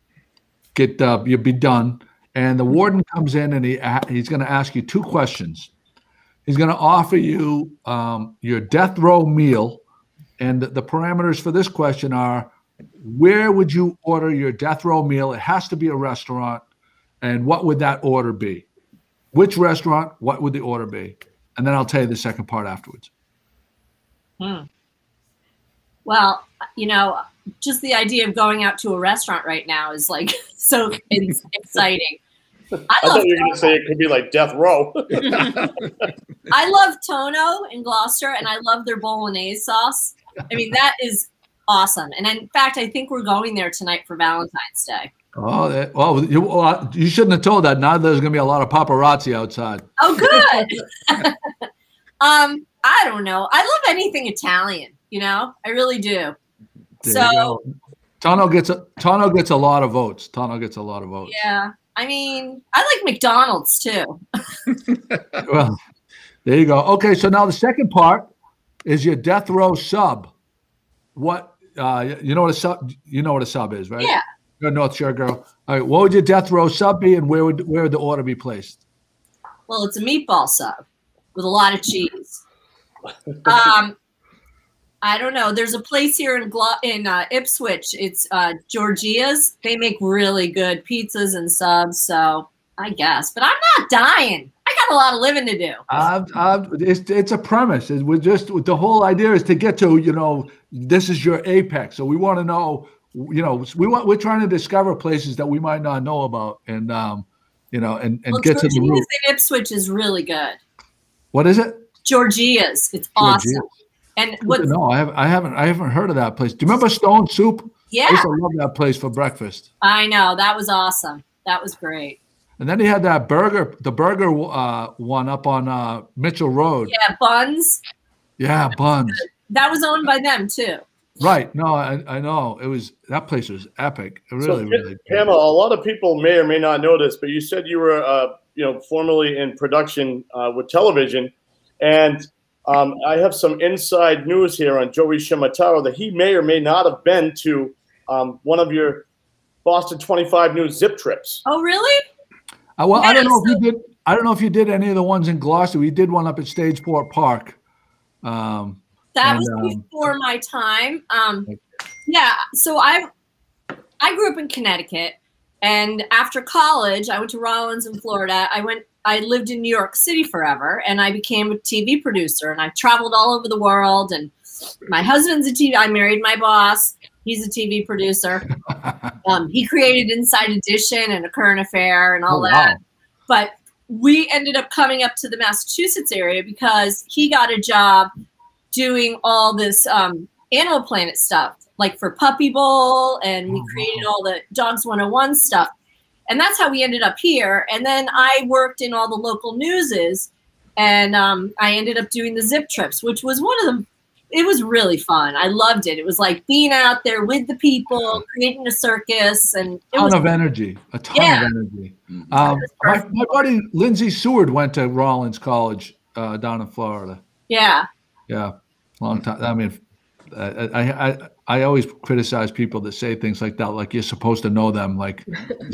get uh, you'll be done, and the warden comes in and he he's going to ask you two questions. He's going to offer you um, your death row meal, and the, the parameters for this question are: where would you order your death row meal? It has to be a restaurant, and what would that order be? Which restaurant? What would the order be? And then I'll tell you the second part afterwards. Hmm. Well, you know, just the idea of going out to a restaurant right now is like so it's exciting. I, I love thought you were going to say it could be like death row. I love Tono in Gloucester, and I love their bolognese sauce. I mean, that is awesome. And in fact, I think we're going there tonight for Valentine's Day. Oh, that, well, you, well, you shouldn't have told that. Now there's going to be a lot of paparazzi outside. Oh, good. um, I don't know. I love anything Italian. You know, I really do. There so you go. Tono gets a Tono gets a lot of votes. Tono gets a lot of votes. yeah, I mean, I like McDonald's too. Well, there you go. Okay, so now the second part is your death row sub. What uh, you know what a sub? You know what a sub is, right? Yeah. You're a North Shore girl. All right, what would your death row sub be, and where would where would the order be placed? Well, it's a meatball sub with a lot of cheese. Um, I don't know. There's a place here in Glo- in uh, Ipswich. It's uh, Georgia's. They make really good pizzas and subs. So I guess, but I'm not dying. I got a lot of living to do. Uh, uh, it's it's a premise. It, we're just the whole idea is to get to you know this is your apex. So we want to know you know we want we're trying to discover places that we might not know about and um you know and and Well, get to the root. Georgia's in Ipswich is really good. What is it? Georgia's. It's awesome. Georgia's. And what? No, I have I haven't I haven't heard of that place. Do you remember Stone Soup? Yeah. I used to love that place for breakfast. I know, that was awesome. That was great. And then he had that burger, the burger uh, one up on uh, Mitchell Road. Yeah, Buns. Yeah, Buns. That was owned by them too. Right. No, I, I know. It was that place was epic. It really, so, really. Pamela, a lot of people may or may not know this, but you said you were, uh, you know, formerly in production uh, with television, and um, I have some inside news here on Joey Shimataro that he may or may not have been to um, one of your Boston twenty-five News zip trips. Oh, really? Uh, well, Yeah, I don't know so- if he did. I don't know if you did any of the ones in Gloucester. We did one up at Stageport Park. Um, That and, was um, before my time. Um, yeah, so I I grew up in Connecticut, and after college, I went to Rollins in Florida. I went. I lived in New York City forever, and I became a T V producer. And I traveled all over the world. And my husband's a T V. I married my boss. He's a T V producer. Um, he created Inside Edition and A Current Affair and all Oh, that. wow. But we ended up coming up to the Massachusetts area because he got a job doing all this um, Animal Planet stuff, like for Puppy Bowl, and we created all the Dogs one oh one stuff. And that's how we ended up here. And then I worked in all the local newses, and um, I ended up doing the Zip Trips, which was one of the, it was really fun. I loved it. It was like being out there with the people, creating a circus, and it ton was of energy, a ton Yeah. of energy. Um, my, my buddy Lindsay Seward went to Rollins College uh, down in Florida. yeah. Yeah, long time. I mean, I, I I I always criticize people that say things like that, like you're supposed to know them, like.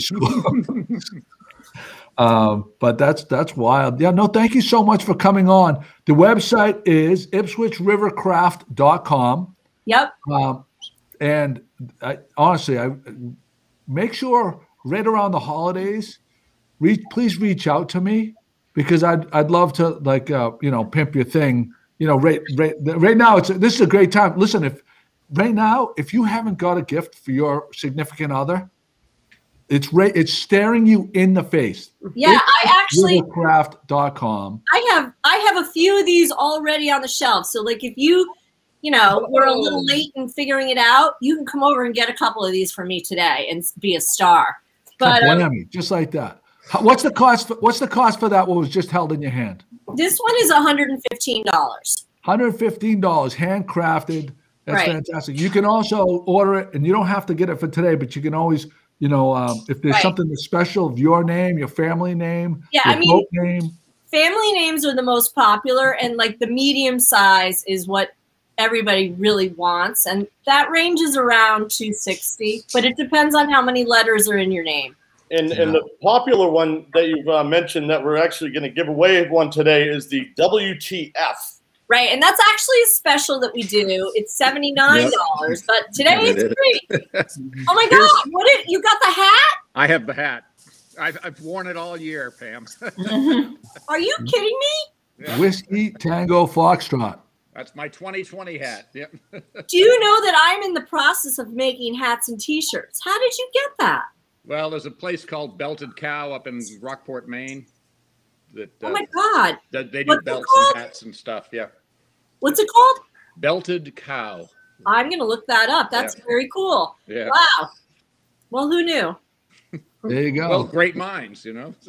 um, but that's that's wild. Yeah, no, thank you so much for coming on. The website is ipswich river craft dot com. Yep. Um, and I, honestly, I make sure right around the holidays, reach, please reach out to me because I'd I'd love to like uh, you know pimp your thing. You know, right right right now it's this is a great time. Listen, if right now if you haven't got a gift for your significant other, it's right it's staring you in the face. Yeah, I actually craft dot com. I have I have a few of these already on the shelf. So like if you you know were a little late in figuring it out, you can come over and get a couple of these for me today and be a star. But um, Whammy, just like that. How- What's the cost? For, what's the cost for that? What was just held in your hand? this one is one hundred fifteen dollars. one hundred fifteen dollars, handcrafted. That's Right. fantastic. You can also order it, and you don't have to get it for today, but you can always, you know, um, if there's Right. something that's special of your name, your family name, Yeah, your I mean- boat name. Family names are the most popular, and like the medium size is what everybody really wants, and that ranges around two hundred sixty dollars, but it depends on how many letters are in your name. And and the popular one that you've uh, mentioned that we're actually going to give away one today is the W T F. Right, and that's actually a special that we do. It's seventy-nine dollars, but today Yeah, it's it free. Oh my God! What did you got the hat? I have the hat. I've, I've worn it all year, Pam. Are you kidding me? Whiskey Tango Foxtrot. That's my twenty twenty hat. Yep. Do you know that I'm in the process of making hats and T-shirts? How did you get that? Well, there's a place called Belted Cow up in Rockport, Maine. That uh, Oh my God! that they do What's it belts called? and hats and stuff. Yeah, What's it called? Belted Cow. I'm gonna look that up. That's Yeah. very cool. Yeah. Wow. Well, who knew? There you go. Well, great minds, you know.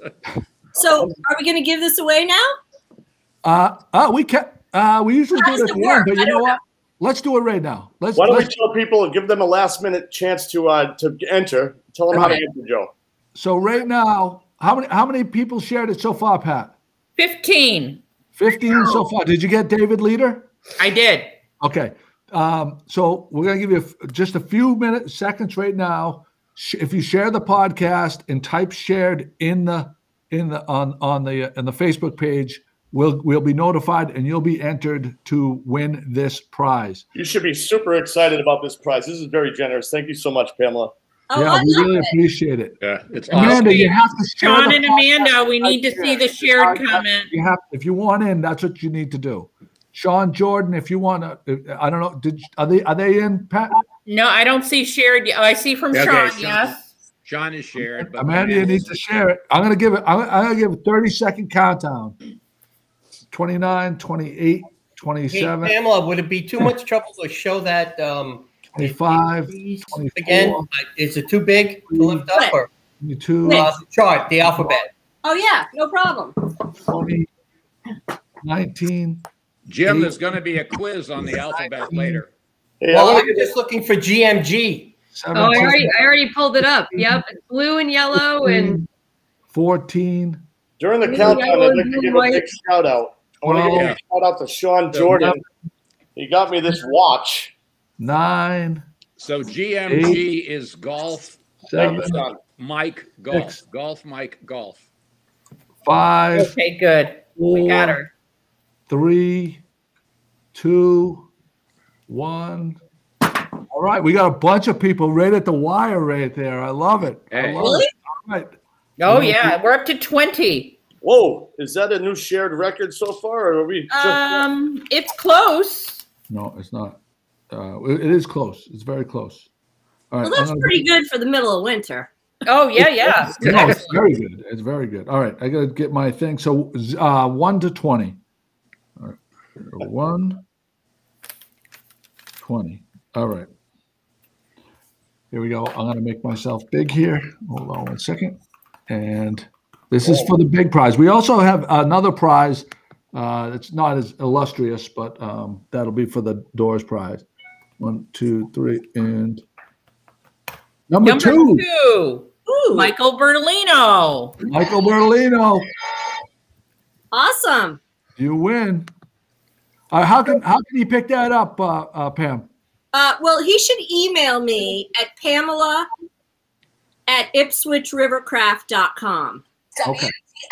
So, are we gonna give this away now? Uh, uh, we can. Uh, we usually How do does it at it the work? end, but I you know don't what? know. Let's do it right now. Let's. Why don't we let's tell people and give them a last minute chance to uh, to enter? Tell them how to Okay. enter, Joe. so right now, how many how many people shared it so far, Pat? fifteen. Fifteen so far. Did you get David Leader? I did. Okay. Um, so we're going to give you a, just a few minutes, seconds right now. Sh- If you share the podcast and type shared in the in the on on the in the Facebook page, we'll we'll be notified and you'll be entered to win this prize. You should be super excited about this prize. This is very generous. Thank you so much, Pamela. Oh, yeah, I we love really it. appreciate it. Yeah, it's awesome. Amanda, you have to share Sean the and podcast. Amanda, we need to see the shared comment. You have if you want in, that's what you need to do. Sean Jordan, if you want to, I don't know. Did are they are they in, Pat? No, I don't see shared yet. Oh, I see from Okay, Sean, Sean. yes. Sean is shared, but Amanda, you need to share it. I'm gonna give it. I'm, I'm gonna give a thirty second countdown. twenty-nine, twenty-eight, Hey, twenty-seven, Pamela, would it be too much trouble to show that um, twenty-five, again? twenty-four, Uh, Is it too big to lift up, or twenty-two, uh, the chart, the alphabet? Oh yeah, no problem. twenty, nineteen. Jim, there's going to be a quiz on the alphabet later. Hey, I Well, wanna I'm just looking for G M G. Oh, I already, I already pulled it up. Yep, it's blue and yellow and fourteen. During the Yeah, countdown, yeah, I'd like to give a white. big shout out. I want to give a Yeah. big shout out to Sean Jordan. He got me this watch. Nine, So G M G is golf, Thank seven, you, Sean. Mike golf, Six. golf, Mike golf. Five. Okay, good. We got her. Three, two, one. All right, we got a bunch of people right at the wire right there. I love it. I Hey. love Really? it. All right. Oh, yeah. We're up to twenty. Whoa, is that a new shared record so far, or are we? Just, Um, it's close. No, it's not. Uh, it, it is close. It's very close. All right. Well, that's I'm gonna- pretty good for the middle of winter. Oh, yeah, yeah. No, it's very good. It's very good. All right, I gotta get my thing. So, uh, one to twenty. All right, one, twenty. All right. Here we go. I'm gonna make myself big here. Hold on one second. And this is for the big prize. We also have another prize. Uh, it's not as illustrious, but um, that'll be for the Doors prize. One, two, three, and number, Number two. two. Ooh, Michael Bertolino. Michael Bertolino, awesome. you win. Uh, how can how can you pick that up, uh, uh, Pam? Uh, well, he should email me at Pamela at ipswich rivercraft dot com. Okay,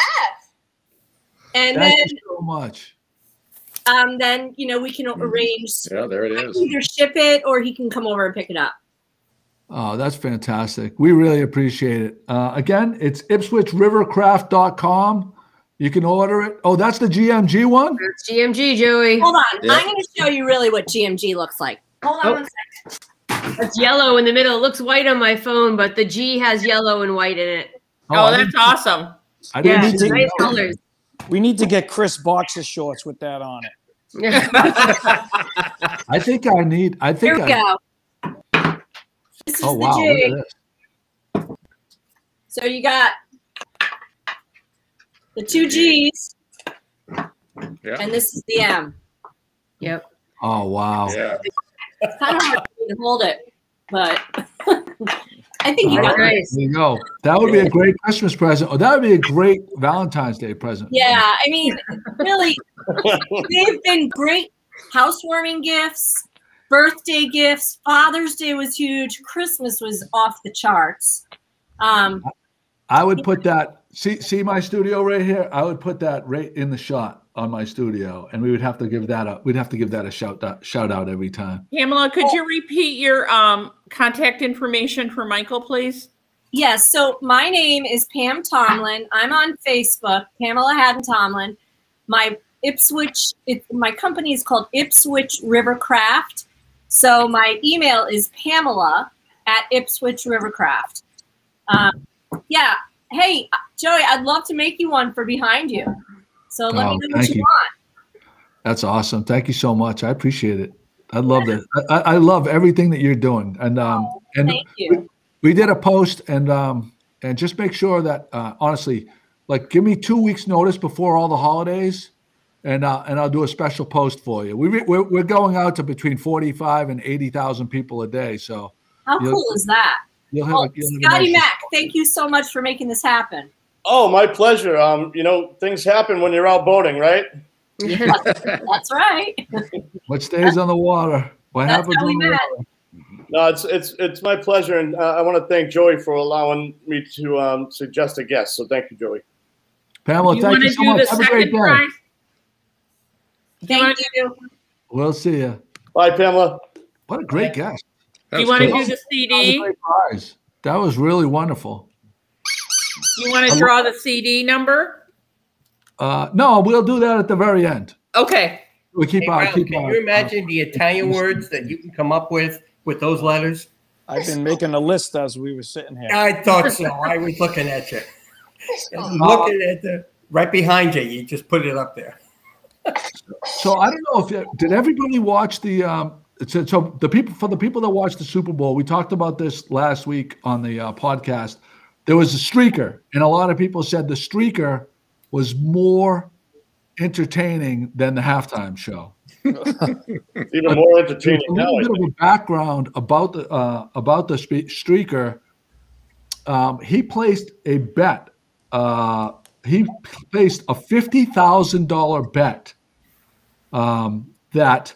And thank then, you so much. um, then you know we can arrange Yeah, there it is. either ship it or he can come over and pick it up. Oh, that's fantastic. We really appreciate it. Uh, again, it's ipswich rivercraft dot com. You can order it. Oh, that's the G M G one? It's G M G, Joey. Hold on, Yeah. I'm going to show you really what G M G looks like. Hold on Oh. one second. It's yellow in the middle. It looks white on my phone, but the G has yellow and white in it. Oh, I that's didn't- awesome. I didn't Yeah, need see to- nice that. colors. We need to get Chris boxer shorts with that on it. I think I need. I Here think we I. go. This is Oh the wow! Look G. at this. So you got the two G's, Yeah. and this is the M. Yep. Oh wow! Yeah. It's kind of hard for me to hold it, but I think you All got right, it. Nice. there you go. That would be a great Christmas present. Oh, that would be a great Valentine's Day present. Yeah, I mean, really, they've been great housewarming gifts, birthday gifts. Father's Day was huge. Christmas was off the charts. Um, I would put that. See, see my studio right here. I would put that right in the shot on my studio, and we would have to give that a. We'd have to give that a shout out, shout out every time. Pamela, could you repeat your um, contact information for Michael, please? yes, so my name is Pam Tomlin. I'm on Facebook, Pamela Haddon Tomlin. My Ipswich, it, my company is called Ipswich Rivercraft. So my email is Pamela at Ipswich Rivercraft. Um, yeah. Hey, Joey, I'd love to make you one for behind you. So let Oh, me know what thank you, you. want. That's awesome. Thank you so much. I appreciate it. I love that. I, I love everything that you're doing. And um and Thank you. we did a post and um and just make sure that uh, honestly, like give me two weeks notice before all the holidays, and uh, and I'll do a special post for you. We we're, we're going out to between forty-five and eighty thousand people a day. So How you'll- cool is that? you'll have, Well, a, you'll have a Scotty nice- Mac, thank you so much for making this happen. Oh, my pleasure. Um, you know, things happen when you're out boating, right? That's right. What stays on the water? What That's happens how we on the met. water? No, it's it's it's my pleasure, and uh, I want to thank Joey for allowing me to um, suggest a guest. So thank you, Joey. Pamela, Do you thank want you to so do much. the Have a great second day. prize? Do you Thank want you. We'll see you. Bye, Pamela. What a great guest. do you That's want to cool. do the That was a C D? great prize. That was really wonderful. You want to draw the C D number? Uh, no, we'll do that at the very end. Okay. We keep Hey, our Ralph, keep can our. you imagine the Italian words that you can come up with with those letters? I've been making a list as we were sitting here. I thought so. I was looking at you. Looking at the right behind you. You just put it up there. So I don't know if you, did everybody watch the um. So, so the people for the people that watched the Super Bowl, we talked about this last week on the uh, podcast. There was a streaker, and a lot of people said the streaker was more entertaining than the halftime show. It's even more There's entertaining a now. little I bit think. of a background about the uh, about the spe- streaker. Um, he placed a bet. Uh, he placed a fifty thousand dollar bet um, that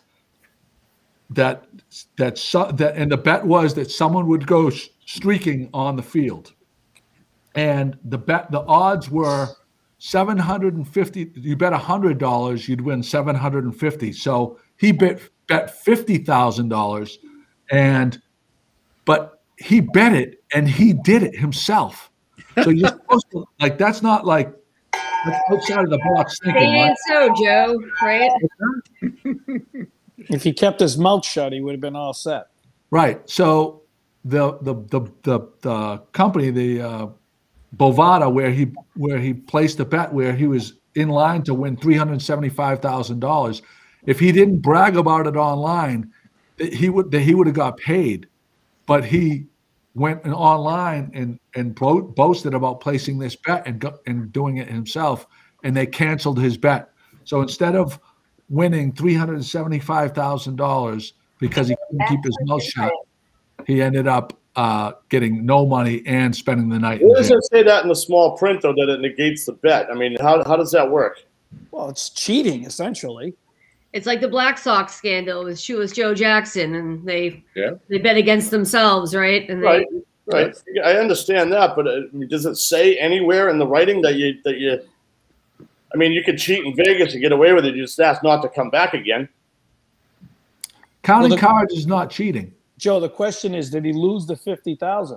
that that so, that, and the bet was that someone would go sh- streaking on the field, and the bet the odds were seven hundred fifty. You bet one hundred dollars, you'd win seven hundred fifty. So he bet bet fifty thousand dollars, and but he bet it and he did it himself. So you're supposed to, like, that's not like that's outside of the box thinking. It ain't so, Joe, right? If he kept his mouth shut, he would have been all set. Right. So the the the the, the company, the uh, Bovada, where he where he placed a bet, where he was in line to win three hundred seventy-five thousand dollars. If he didn't brag about it online, he would he would have got paid. But he went online and and bro- boasted about placing this bet and go, and doing it himself, and they canceled his bet. So instead of winning three hundred seventy-five thousand dollars because he couldn't keep his mouth shut, he ended up uh, getting no money and spending the night. Where does it say that in the small print, though, that it negates the bet? I mean, how how does that work? Well, it's cheating, essentially. It's like the Black Sox scandal with with Joe Jackson, and they Yeah. they bet against themselves, right? And they, Right, right. I understand that, but uh, does it say anywhere in the writing that you that you? I mean, you could cheat in Vegas and get away with it. You just ask not to come back again. Counting Well, the- cards is not cheating. Joe, the question is, did he lose the fifty thousand?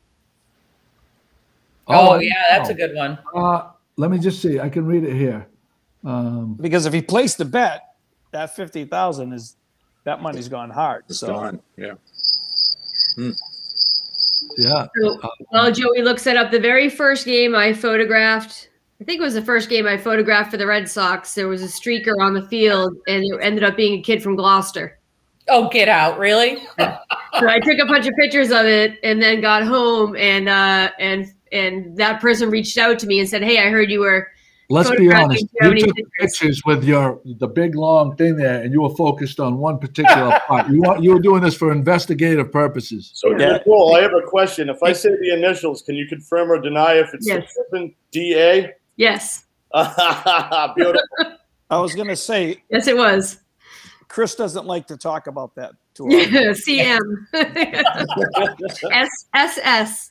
Oh, I yeah, that's a know. good one. Uh, let me just see. I can read it here. Um, Because if he placed the bet, that fifty thousand is that money's gone hard. It's So gone. Yeah. yeah. So, while Joey looks it up, the very first game I photographed, I think it was the first game I photographed for the Red Sox, there was a streaker on the field, and it ended up being a kid from Gloucester. Oh, get out. Really? So I took a bunch of pictures of it and then got home, and uh, and and that person reached out to me and said, "Hey, I heard you were." Let's be photographing. honest. Do you have You any took pictures? pictures with your the big long thing there, and you were focused on one particular part. You want you were doing this for investigative purposes. So, Yeah. Nicole, I have a question. If I say the initials, can you confirm or deny if it's Yes. D A? Yes, Beautiful. I was gonna say, yes, it was. Chris doesn't like to talk about that too often. C M. S S S.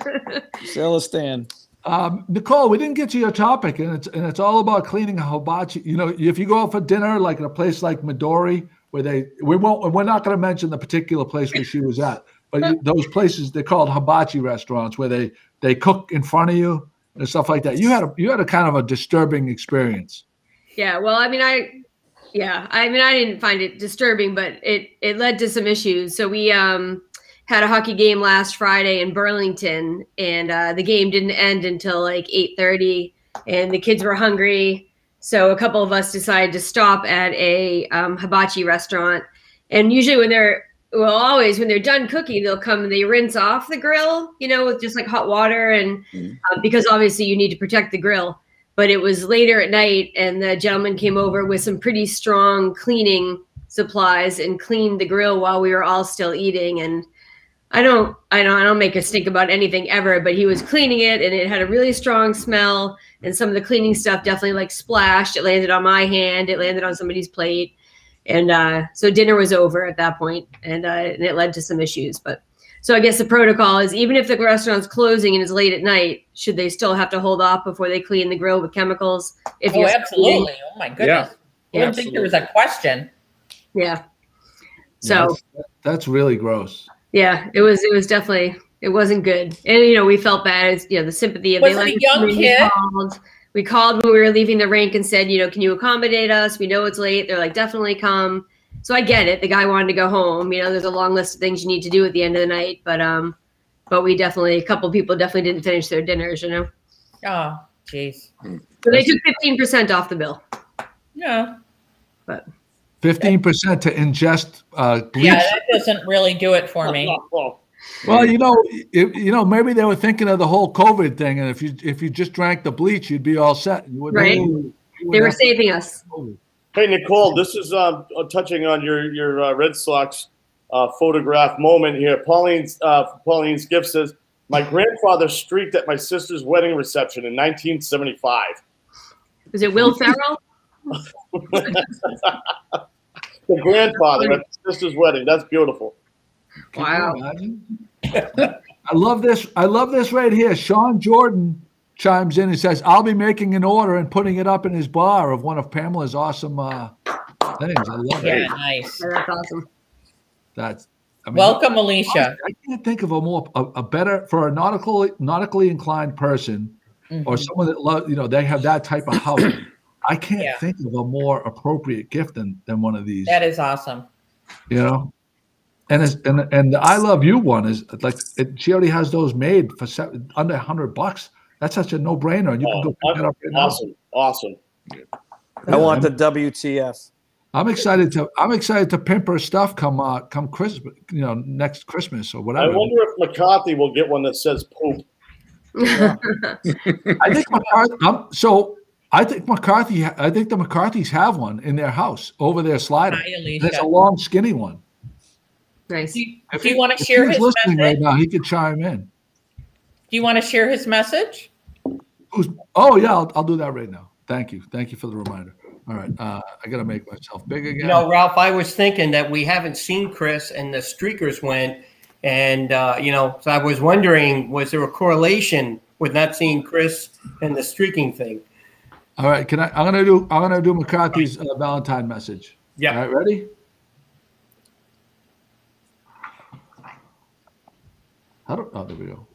Celestin. Um, Nicole, we didn't get to your topic, and it's and it's all about cleaning a hibachi. You know, if you go out for dinner, like in a place like Midori, where they we won't we're not going to mention the particular place where she was at, but you, those places they're called hibachi restaurants where they they cook in front of you and stuff like that. You had a you had a kind of a disturbing experience. Yeah, well, I mean, I, yeah, I mean, I didn't find it disturbing, but it it led to some issues. So we um had a hockey game last Friday in Burlington, and uh, the game didn't end until like eight thirty, and the kids were hungry. So a couple of us decided to stop at a um, hibachi restaurant. And usually when they're, well, always when they're done cooking, they'll come and they rinse off the grill, you know, with just like hot water, and uh, because obviously you need to protect the grill. But it was later at night, and the gentleman came over with some pretty strong cleaning supplies and cleaned the grill while we were all still eating. And I don't, I don't, I don't make a stink about anything ever, but he was cleaning it, and it had a really strong smell. And some of the cleaning stuff definitely like splashed. It landed on my hand. It landed on somebody's plate, and uh, so dinner was over at that point, and, uh, and it led to some issues. But so I guess the protocol is, even if the restaurant's closing and it's late at night, should they still have to hold off before they clean the grill with chemicals? If Oh, you're absolutely. Oh, my goodness. Yeah. I didn't think there was a question. Yeah. So. That's, that's really gross. Yeah, it was. It was definitely. It wasn't good, and you know we felt bad. It's, you know, the sympathy of Was they it let a us young know. We kid? called. We called when we were leaving the rink and said, you know, can you accommodate us? We know it's late. They're like, definitely come. So I get it. The guy wanted to go home. You know, there's a long list of things you need to do at the end of the night, but um, but we definitely a couple people definitely didn't finish their dinners. You know, Oh, jeez. so they took fifteen percent off the bill. Yeah. But Fifteen percent to ingest uh, bleach. Yeah, that doesn't really do it for me. Well, you know, if, you know, maybe they were thinking of the whole COVID thing, and if you if you just drank the bleach, you'd be all set. You wouldn't- Right. you wouldn't they were have saving us. COVID. Hey, Nicole, this is um, touching on your your uh, Red Sox uh, photograph moment here. Pauline's uh, Pauline's gift says, "My grandfather streaked at my sister's wedding reception in nineteen seventy-five." Was it Will Ferrell? The grandfather at his sister's wedding. That's beautiful. Wow. Can you imagine? I love this. I love this right here. Sean Jordan chimes in and says, "I'll be making an order and putting it up in his bar of one of Pamela's awesome uh, things." I love Yeah, it. nice. That's awesome. That's I mean, Welcome, Alicia. I can't think of a more a, a better for a nautical nautically inclined person Mhm. or someone that love you know they have that type of house. I can't Yeah. think of a more appropriate gift than than one of these. That is awesome. You know, and it's, and and the I Love You one is like it, she already has those made for se- under a hundred bucks. That's such a no brainer. You can go pick that up right now. Awesome, awesome. I want the W T F. I'm excited to I'm excited to pimp her stuff come uh, come Christmas, you know, next Christmas or I whatever. wonder if McCarthy will get one that says poop. I think McCarthy. Um, so I think McCarthy. I think the McCarthys have one in their house over their slider. Hi, And it's a Alicia. long, skinny one. Nice. Do you, If do you he- want to if share he was his listening message? right now, he could chime in. Do you want to share his message? Who's, oh yeah, I'll, I'll do that right now. Thank you, thank you for the reminder. All right, uh, I got to make myself big again. You know, Ralph, I was thinking that we haven't seen Chris and the streakers went, and uh, you know, so I was wondering, was there a correlation with not seeing Chris and the streaking thing? All right, can I? I'm gonna do. I'm gonna do McCarthy's uh, Valentine message. Yeah. All right, ready? How do? Oh, there we go.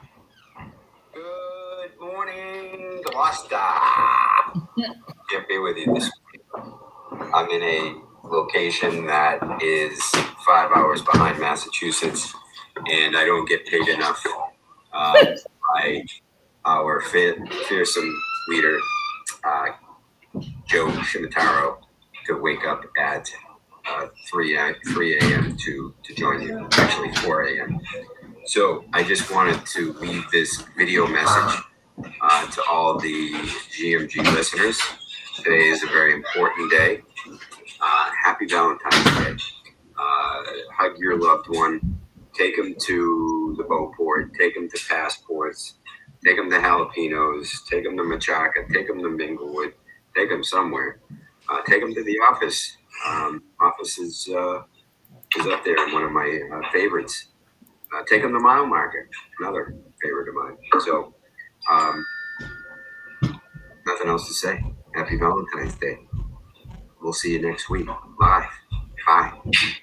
Good morning, Gloucester. Can't be with you this week. I'm in a location that is five hours behind Massachusetts, and I don't get paid enough uh, by our fe- fearsome leader, uh, Joe Shimataro, to wake up at uh, three a.m. to, to join you, actually four a.m. So I just wanted to leave this video message uh, to all the G M G listeners. Today is a very important day. Uh, happy Valentine's Day. Uh, hug your loved one. Take them to the Beauport. Take them to Passports. Take them to Jalapenos. Take them to Machaca. Take them to Minglewood. Take them somewhere. Uh, take them to the office. Um, office is, uh, is up there, one of my uh, favorites. Uh, take them to Mile Market, another favorite of mine. So, um, nothing else to say. Happy Valentine's Day. We'll see you next week. Live. Bye.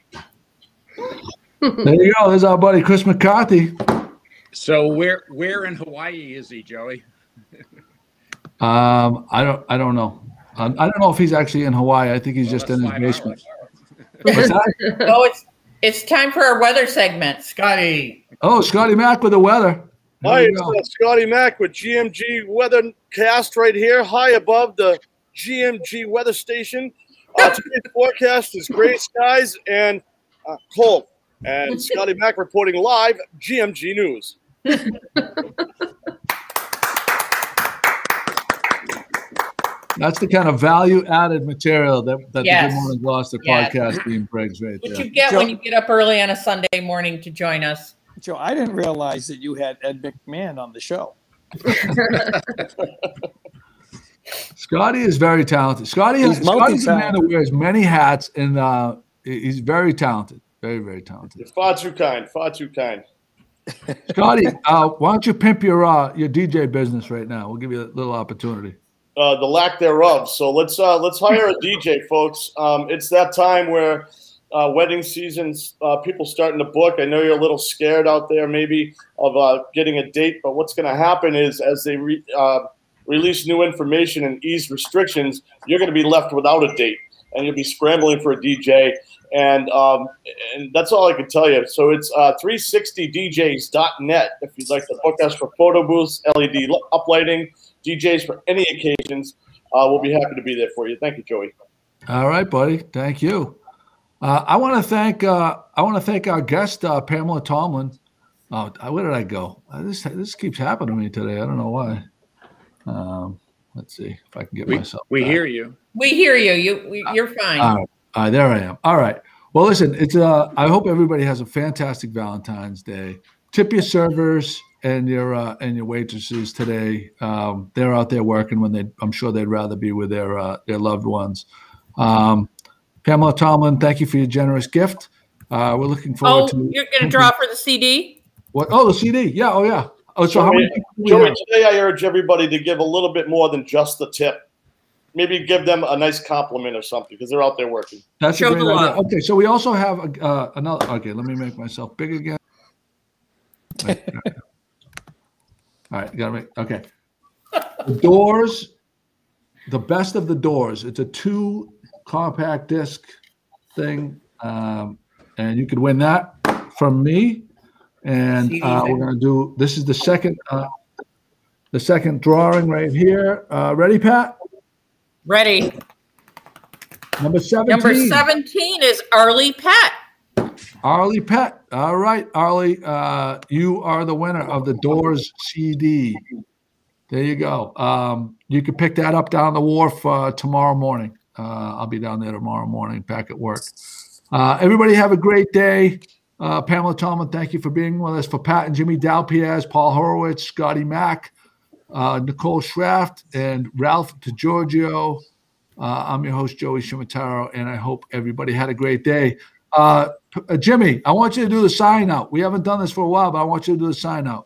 There you go. There's our buddy Chris McCarthy. So where where in Hawaii is he, Joey? Um, I don't. I don't know. Um, I don't know if he's actually in Hawaii. I think he's Well, just that's in his five basement. hours. What's that? Oh, it's it's time for our weather segment. Scotty. Oh, Scotty Mac with the weather. There Hi, you it's go. uh, Scotty Mac with G M G Weathercast right here, high above the G M G weather station. Uh, today's forecast is gray skies and uh, cold. And Scotty Mac reporting live, G M G News. That's the kind of value-added material that, that Yes. the Good Morning Gloucester Yes. podcast team brings right What there. you get Joe- when you get up early on a Sunday morning to join us. Joe, I didn't realize that you had Ed McMahon on the show. Scotty is very talented. Scotty He's is Scotty's a man multi-talented. who wears many hats, and uh, he's very talented. Very, very talented. You're far too kind, far too kind. Scotty, uh, why don't you pimp your uh, your D J business right now? We'll give you a little opportunity. Uh, the lack thereof. So let's uh, let's hire a D J, folks. Um, it's that time where uh, wedding seasons, uh, people starting to book. I know you're a little scared out there, maybe of uh, getting a date. But what's going to happen is, as they re- uh, release new information and ease restrictions, you're going to be left without a date, and you'll be scrambling for a D J. And um, and that's all I can tell you. So it's uh, three sixty D Js dot net if you'd like to book us for photo booths, L E D uplighting, D Js for any occasions. Uh, we'll be happy to be there for you. Thank you, Joey. All right, buddy. Thank you. Uh, I want to thank uh, I want to thank our guest uh, Pamela Tomlin. Oh, where did I go? Uh, this this keeps happening to me today. I don't know why. Um, let's see if I can get We, myself. we back. hear you. We hear you. You we, you're fine. All right. All right, there I am. All right. Well, listen, it's uh I hope everybody has a fantastic Valentine's Day. Tip your servers and your uh, and your waitresses today. Um, they're out there working when they I'm sure they'd rather be with their uh, their loved ones. Um, Pamela Tomlin, thank you for your generous gift. Uh, we're looking forward Oh, to you're going to draw for the C D? what? Oh, the C D. Yeah. Oh, yeah. Oh, so, so how many people Joey, today I urge everybody to give a little bit more than just the tip. Maybe give them a nice compliment or something because they're out there working. That's Show a great idea. Okay, so we also have a, uh, another. Okay, let me make myself big again. All right, got to make okay. The doors, the best of the doors. It's a two compact disc thing, um, and you could win that from me. And uh, we're gonna do. This is the second, uh, the second drawing right here. Uh, ready, Pat? Ready. Number seventeen. Number seventeen is Arlie Pett. Arlie Pett. All right, Arlie, uh, you are the winner of the Doors C D. There you go. Um, you can pick that up down the wharf uh, tomorrow morning. Uh, I'll be down there tomorrow morning back at work. Uh, everybody have a great day. Uh, Pamela Tallman, thank you for being with us. For Pat and Jimmy Dalpiaz, Paul Horowitz, Scotty Mack, uh, Nicole Schraft, and Ralph DiGiorgio. Uh, I'm your host, Joey Shimataro, and I hope everybody had a great day. Uh, uh, Jimmy, I want you to do the sign out. We haven't done this for a while, but I want you to do the sign out.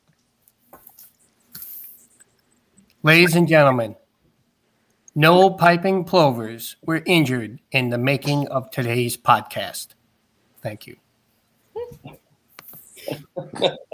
Ladies and gentlemen, no piping plovers were injured in the making of today's podcast. Thank you.